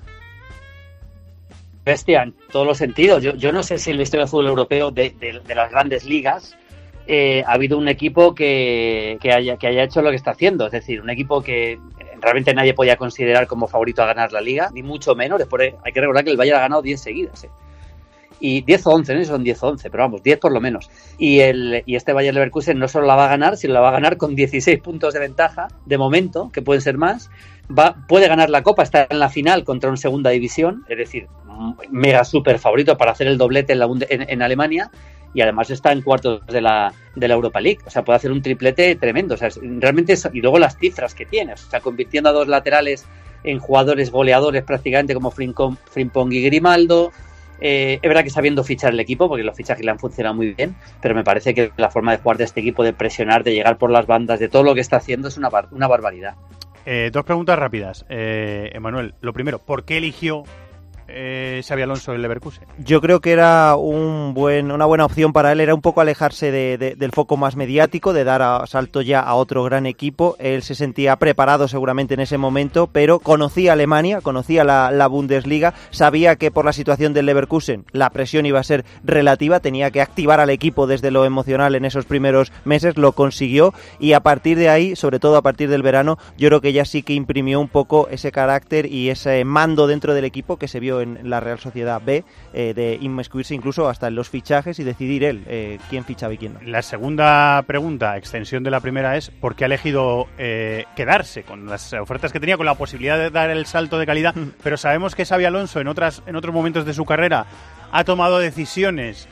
Bestia en todos los sentidos. Yo no sé si en la historia del fútbol europeo, de las grandes ligas, ha habido un equipo que haya hecho lo que está haciendo. Es decir, un equipo que realmente nadie podía considerar como favorito a ganar la Liga, ni mucho menos. Después hay que recordar que el Bayern ha ganado 10 seguidas. Y 10 o 11, no sé si son 10 o 11, pero vamos, 10 por lo menos. Y este Bayer Leverkusen no solo la va a ganar, sino la va a ganar con 16 puntos de ventaja, de momento, que pueden ser más. Puede ganar la Copa, está en la final contra un segunda división, es decir, mega super favorito para hacer el doblete en Alemania. Y además está en cuartos de la Europa League, o sea, puede hacer un triplete tremendo, o sea, realmente y luego las cifras que tiene, o sea, convirtiendo a dos laterales en jugadores goleadores prácticamente como Frimpong y Grimaldo. Es verdad que sabiendo fichar el equipo, porque los fichajes le han funcionado muy bien, pero me parece que la forma de jugar de este equipo, de presionar, de llegar por las bandas, de todo lo que está haciendo, es una barbaridad. Dos preguntas rápidas, Emmanuel. Lo primero, ¿por qué eligió Xabi Alonso el Leverkusen? Yo creo que era una buena opción para él, era un poco alejarse del foco más mediático, de dar salto ya a otro gran equipo. Él se sentía preparado seguramente en ese momento, pero conocía Alemania, conocía la Bundesliga, sabía que por la situación del Leverkusen la presión iba a ser relativa, tenía que activar al equipo desde lo emocional en esos primeros meses, lo consiguió, y a partir de ahí, sobre todo a partir del verano, yo creo que ya sí que imprimió un poco ese carácter y ese mando dentro del equipo que se vio en la Real Sociedad B, de inmiscuirse incluso hasta en los fichajes y decidir él quién fichaba y quién no. La segunda pregunta, extensión de la primera, es ¿por qué ha elegido quedarse con las ofertas que tenía, con la posibilidad de dar el salto de calidad? Pero sabemos que Xabi Alonso en otros momentos de su carrera ha tomado decisiones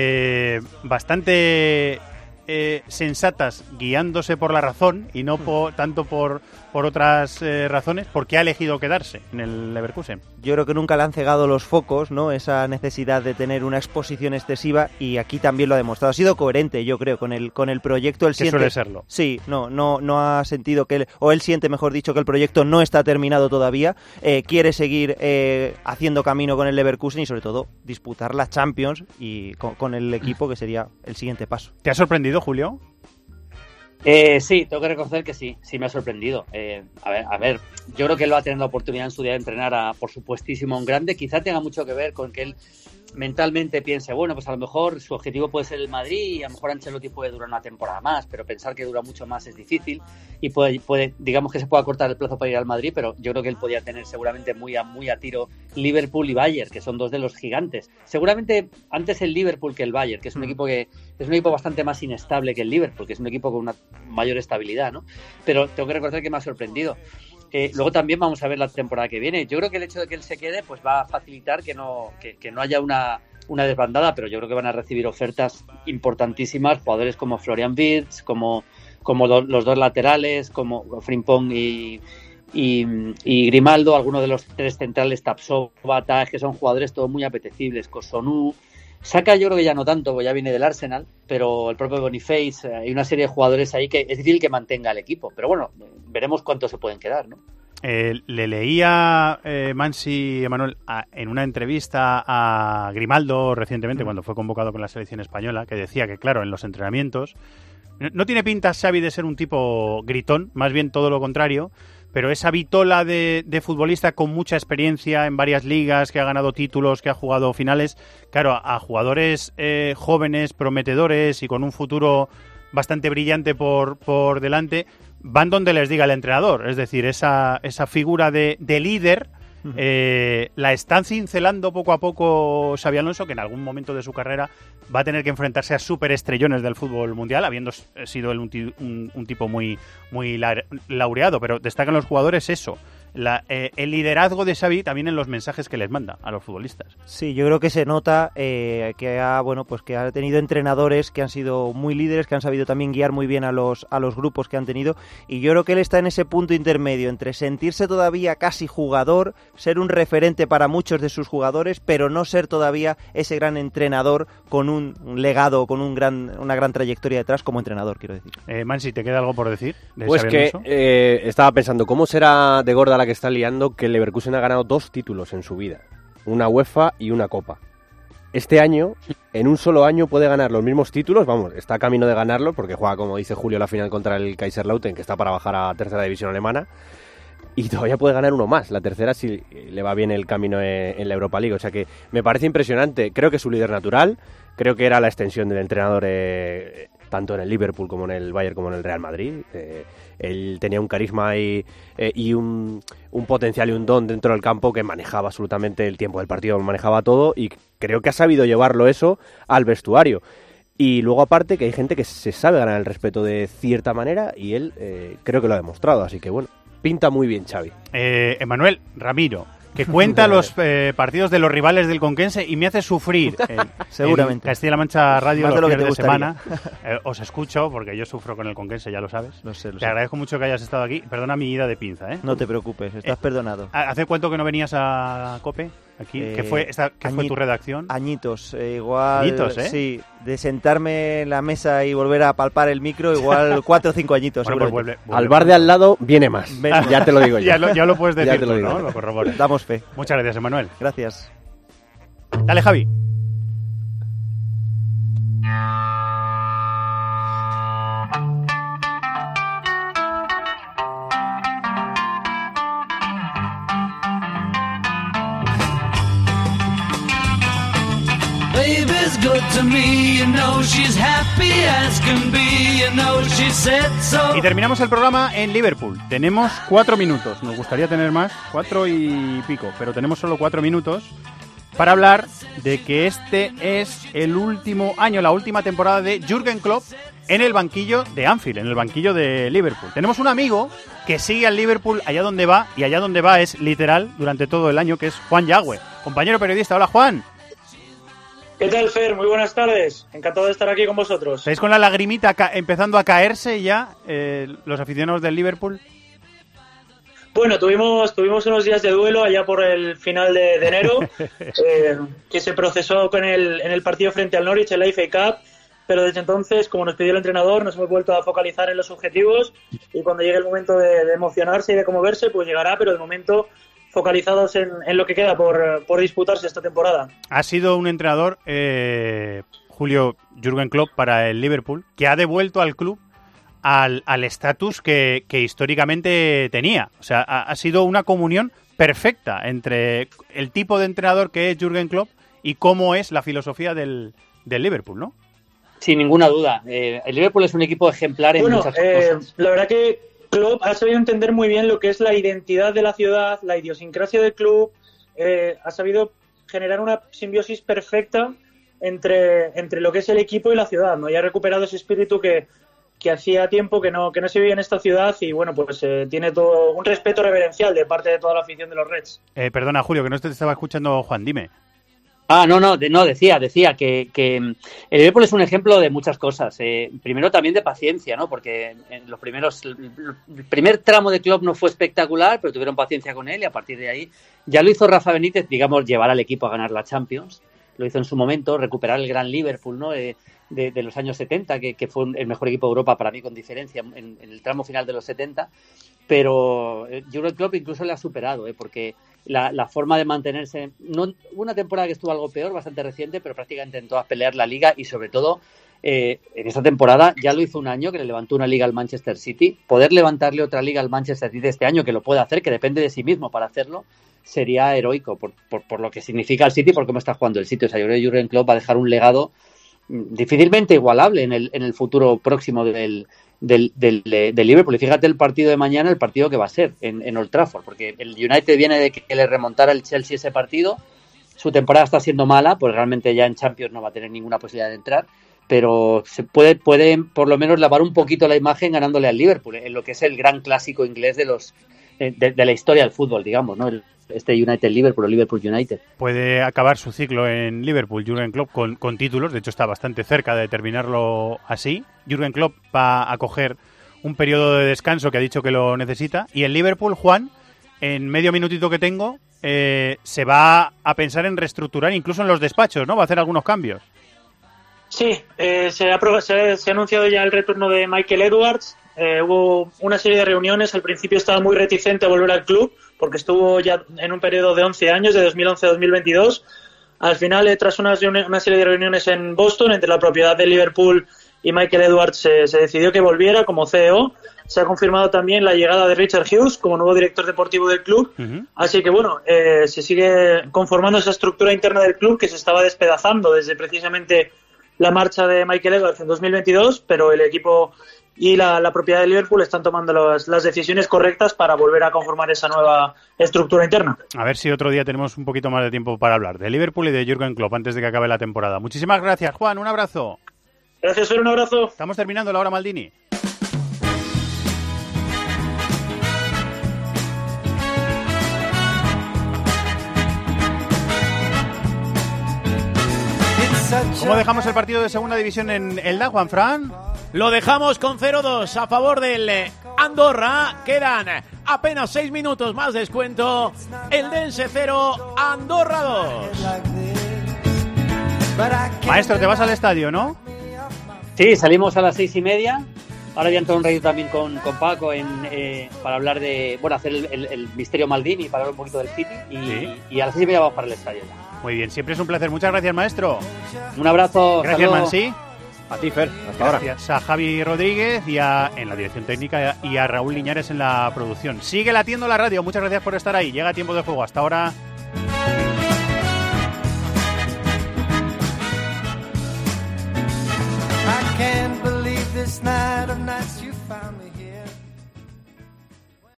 bastante sensatas, guiándose por la razón y no tanto por otras razones. ¿Por qué ha elegido quedarse en el Leverkusen? Yo creo que nunca le han cegado los focos, ¿no? Esa necesidad de tener una exposición excesiva, y aquí también lo ha demostrado. Ha sido coherente, yo creo, con el proyecto. Él que suele serlo. Sí, no ha sentido que él siente, mejor dicho, que el proyecto no está terminado todavía. Quiere seguir haciendo camino con el Leverkusen y sobre todo disputar la Champions y con el equipo, que sería el siguiente paso. ¿Te ha sorprendido, Julio? Sí, tengo que reconocer que sí me ha sorprendido. A ver, yo creo que él va a tener la oportunidad en su día de entrenar por supuestísimo a un grande. Quizá tenga mucho que ver con que él mentalmente piense, bueno, pues a lo mejor su objetivo puede ser el Madrid y a lo mejor Ancelotti puede durar una temporada más, pero pensar que dura mucho más es difícil y puede digamos que se puede acortar el plazo para ir al Madrid, pero yo creo que él podía tener seguramente muy a tiro Liverpool y Bayern, que son dos de los gigantes. Seguramente antes el Liverpool que el Bayern, que es un equipo bastante más inestable que el Liverpool, que es un equipo con una mayor estabilidad, ¿no? Pero tengo que reconocer que me ha sorprendido. Luego también vamos a ver la temporada que viene. Yo creo que el hecho de que él se quede pues va a facilitar que no haya una desbandada, pero yo creo que van a recibir ofertas importantísimas, jugadores como Florian Wirtz, como los dos laterales, como Frimpong y Grimaldo, algunos de los tres centrales, Tapsoba, Taj, que son jugadores todos muy apetecibles, Kosunu, Saka yo creo que ya no tanto, porque ya viene del Arsenal, pero el propio Boniface, hay una serie de jugadores ahí que es difícil que mantenga el equipo, pero bueno, veremos cuánto se pueden quedar, ¿no? Le leía Mansi, Emanuel, en una entrevista a Grimaldo recientemente, cuando fue convocado con la selección española, que decía que, claro, en los entrenamientos no tiene pinta Xavi de ser un tipo gritón, más bien todo lo contrario, pero esa vitola de futbolista con mucha experiencia en varias ligas, que ha ganado títulos, que ha jugado finales, claro, a jugadores jóvenes, prometedores y con un futuro bastante brillante por delante, van donde les diga el entrenador. Es decir, esa figura de líder la están cincelando poco a poco Xabi Alonso, que en algún momento de su carrera va a tener que enfrentarse a superestrellones del fútbol mundial, habiendo sido él un tipo muy laureado, pero destacan los jugadores eso. El liderazgo de Xavi también en los mensajes que les manda a los futbolistas. Sí, yo creo que se nota que ha tenido entrenadores que han sido muy líderes, que han sabido también guiar muy bien a los grupos que han tenido, y yo creo que él está en ese punto intermedio entre sentirse todavía casi jugador, ser un referente para muchos de sus jugadores, pero no ser todavía ese gran entrenador con un legado, con una gran trayectoria detrás como entrenador, quiero decir. Mansi, ¿te queda algo por decir de Pues Xabi que Alonso? estaba pensando, ¿cómo será de gorda la que está liando que el Leverkusen ha ganado 2 títulos en su vida? Una UEFA y una Copa. Este año, en un solo año, puede ganar los mismos títulos. Vamos, está a camino de ganarlos porque juega, como dice Julio, la final contra el Kaiserslautern, que está para bajar a tercera división alemana. Y todavía puede ganar uno más, la tercera, si le va bien el camino en la Europa League. O sea que me parece impresionante. Creo que es su líder natural. Creo que era la extensión del entrenador tanto en el Liverpool como en el Bayern como en el Real Madrid. Él tenía un carisma y un potencial y un don dentro del campo que manejaba absolutamente el tiempo del partido, manejaba todo, y creo que ha sabido llevarlo eso al vestuario. Y luego aparte que hay gente que se sabe ganar el respeto de cierta manera y él creo que lo ha demostrado, así que bueno, pinta muy bien Xavi. Emanuel, Ramiro, que cuenta los partidos de los rivales del Conquense y me hace sufrir. Seguramente. En Castilla-La Mancha Radio Más de los lo que fines te de gustaría. semana. Os escucho porque yo sufro con el Conquense, ya lo sabes. Lo sé. Te agradezco mucho que hayas estado aquí. Perdona mi ida de pinza, ¿eh? No te preocupes, estás perdonado. ¿Hace cuánto que no venías a COPE? Aquí, ¿Qué fue tu redacción? Añitos, igual. Añitos, ¿eh? Sí, de sentarme en la mesa y volver a palpar el micro, igual 4 o 5 añitos. Bueno, pues vuelve al bar de al lado viene más. Ya te lo digo yo. ya lo puedes decir Ya te lo tú, digo. ¿no? Lo corroboro. Damos fe. Muchas gracias, Emanuel. Gracias. Dale, Javi. Baby's good to me, you know she's happy as can be, you know she said so. Y terminamos el programa en Liverpool. Tenemos 4 minutos. Nos gustaría tener más, 4 y pico, pero tenemos solo 4 minutos para hablar de que este es el último año, la última temporada de Jürgen Klopp en el banquillo de Anfield, en el banquillo de Liverpool. Tenemos un amigo que sigue al Liverpool allá donde va, y allá donde va es literal durante todo el año, que es Juan Yagüe, compañero periodista. Hola, Juan. ¿Qué tal, Fer? Muy buenas tardes. Encantado de estar aquí con vosotros. ¿Estáis con la lagrimita empezando a caerse ya los aficionados del Liverpool? Bueno, tuvimos unos días de duelo allá por el final de enero, que se procesó en el partido frente al Norwich en la FA Cup, pero desde entonces, como nos pidió el entrenador, nos hemos vuelto a focalizar en los objetivos, y cuando llegue el momento de emocionarse y de conmoverse, pues llegará, pero de momento focalizados en lo que queda por disputarse esta temporada. Ha sido un entrenador, Julio, Jürgen Klopp, para el Liverpool, que ha devuelto al club al estatus que históricamente tenía. O sea, ha sido una comunión perfecta entre el tipo de entrenador que es Jürgen Klopp y cómo es la filosofía del Liverpool, ¿no? Sin ninguna duda. El Liverpool es un equipo ejemplar en muchas cosas. La verdad que Klopp ha sabido entender muy bien lo que es la identidad de la ciudad, la idiosincrasia del club, ha sabido generar una simbiosis perfecta entre lo que es el equipo y la ciudad, ¿no? Y ha recuperado ese espíritu que hacía tiempo que no se vivía en esta ciudad, y bueno, pues tiene todo un respeto reverencial de parte de toda la afición de los Reds. Perdona, Julio, que no te estaba escuchando, Juan, dime. Decía que el Liverpool es un ejemplo de muchas cosas. Primero también de paciencia, ¿no? Porque en el primer tramo de Klopp no fue espectacular, pero tuvieron paciencia con él, y a partir de ahí ya lo hizo Rafa Benítez, digamos, llevar al equipo a ganar la Champions. lo hizo en su momento, recuperar el gran Liverpool, ¿no? De los años 70, que fue el mejor equipo de Europa para mí con diferencia en el tramo final de los 70, pero Jürgen Klopp incluso le ha superado, porque la forma de mantenerse, no una temporada que estuvo algo peor, bastante reciente, pero prácticamente en todas pelear la Liga y sobre todo en esta temporada ya lo hizo un año que le levantó una Liga al Manchester City. Poder levantarle otra Liga al Manchester City este año, que lo puede hacer, que depende de sí mismo para hacerlo, sería heroico por lo que significa el City, por cómo está jugando el City. O sea, yo creo que Jürgen Klopp va a dejar un legado difícilmente igualable en el futuro próximo del Liverpool. Y fíjate el partido de mañana, el partido que va a ser en Old Trafford, porque el United viene de que le remontara el Chelsea ese partido. Su temporada está siendo mala, pues realmente ya en Champions no va a tener ninguna posibilidad de entrar, pero se puede por lo menos lavar un poquito la imagen ganándole al Liverpool, en lo que es el gran clásico inglés de la historia del fútbol, digamos, ¿no? Este United-Liverpool o Liverpool-United. Puede acabar su ciclo en Liverpool, Jürgen Klopp, con títulos. De hecho, está bastante cerca de terminarlo así. Jürgen Klopp va a coger un periodo de descanso que ha dicho que lo necesita. Y el Liverpool, Juan, en medio minutito que tengo, se va a pensar en reestructurar incluso en los despachos, ¿no? Va a hacer algunos cambios. Sí, se ha anunciado ya el retorno de Michael Edwards. Hubo una serie de reuniones. Al principio estaba muy reticente a volver al club porque estuvo ya en un periodo de 11 años, de 2011 a 2022. Al final, tras una serie de reuniones en Boston entre la propiedad de Liverpool y Michael Edwards, se decidió que volviera como CEO. Se ha confirmado también la llegada de Richard Hughes como nuevo director deportivo del club. Así que bueno, se sigue conformando esa estructura interna del club que se estaba despedazando desde precisamente la marcha de Michael Edwards en 2022, pero el equipo y la propiedad de Liverpool están tomando las decisiones correctas para volver a conformar esa nueva estructura interna. A ver si otro día tenemos un poquito más de tiempo para hablar de Liverpool y de Jürgen Klopp antes de que acabe la temporada. Muchísimas gracias, Juan. Un abrazo. Gracias, Fer. Un abrazo. Estamos terminando la hora Maldini. ¿Cómo dejamos el partido de segunda división en Elda, Juanfran? Lo dejamos con 0-2 a favor del Andorra. Quedan apenas 6 minutos más descuento. Eldense 0, Andorra 2. Maestro, te vas al estadio, ¿no? Sí, salimos a las 6:30. Ahora voy a entrar un ratito también con Paco para hablar de, hacer el misterio Maldini, para hablar un poquito del City y a las 6:30 vamos para el estadio ya. Muy bien, siempre es un placer. Muchas gracias, maestro. Un abrazo. Gracias, Mansi. A ti, Fer. Hasta ahora. Gracias a Javi Rodríguez en la dirección técnica y a Raúl Liñares en la producción. Sigue latiendo la radio. Muchas gracias por estar ahí. Llega Tiempo de Juego. Hasta ahora.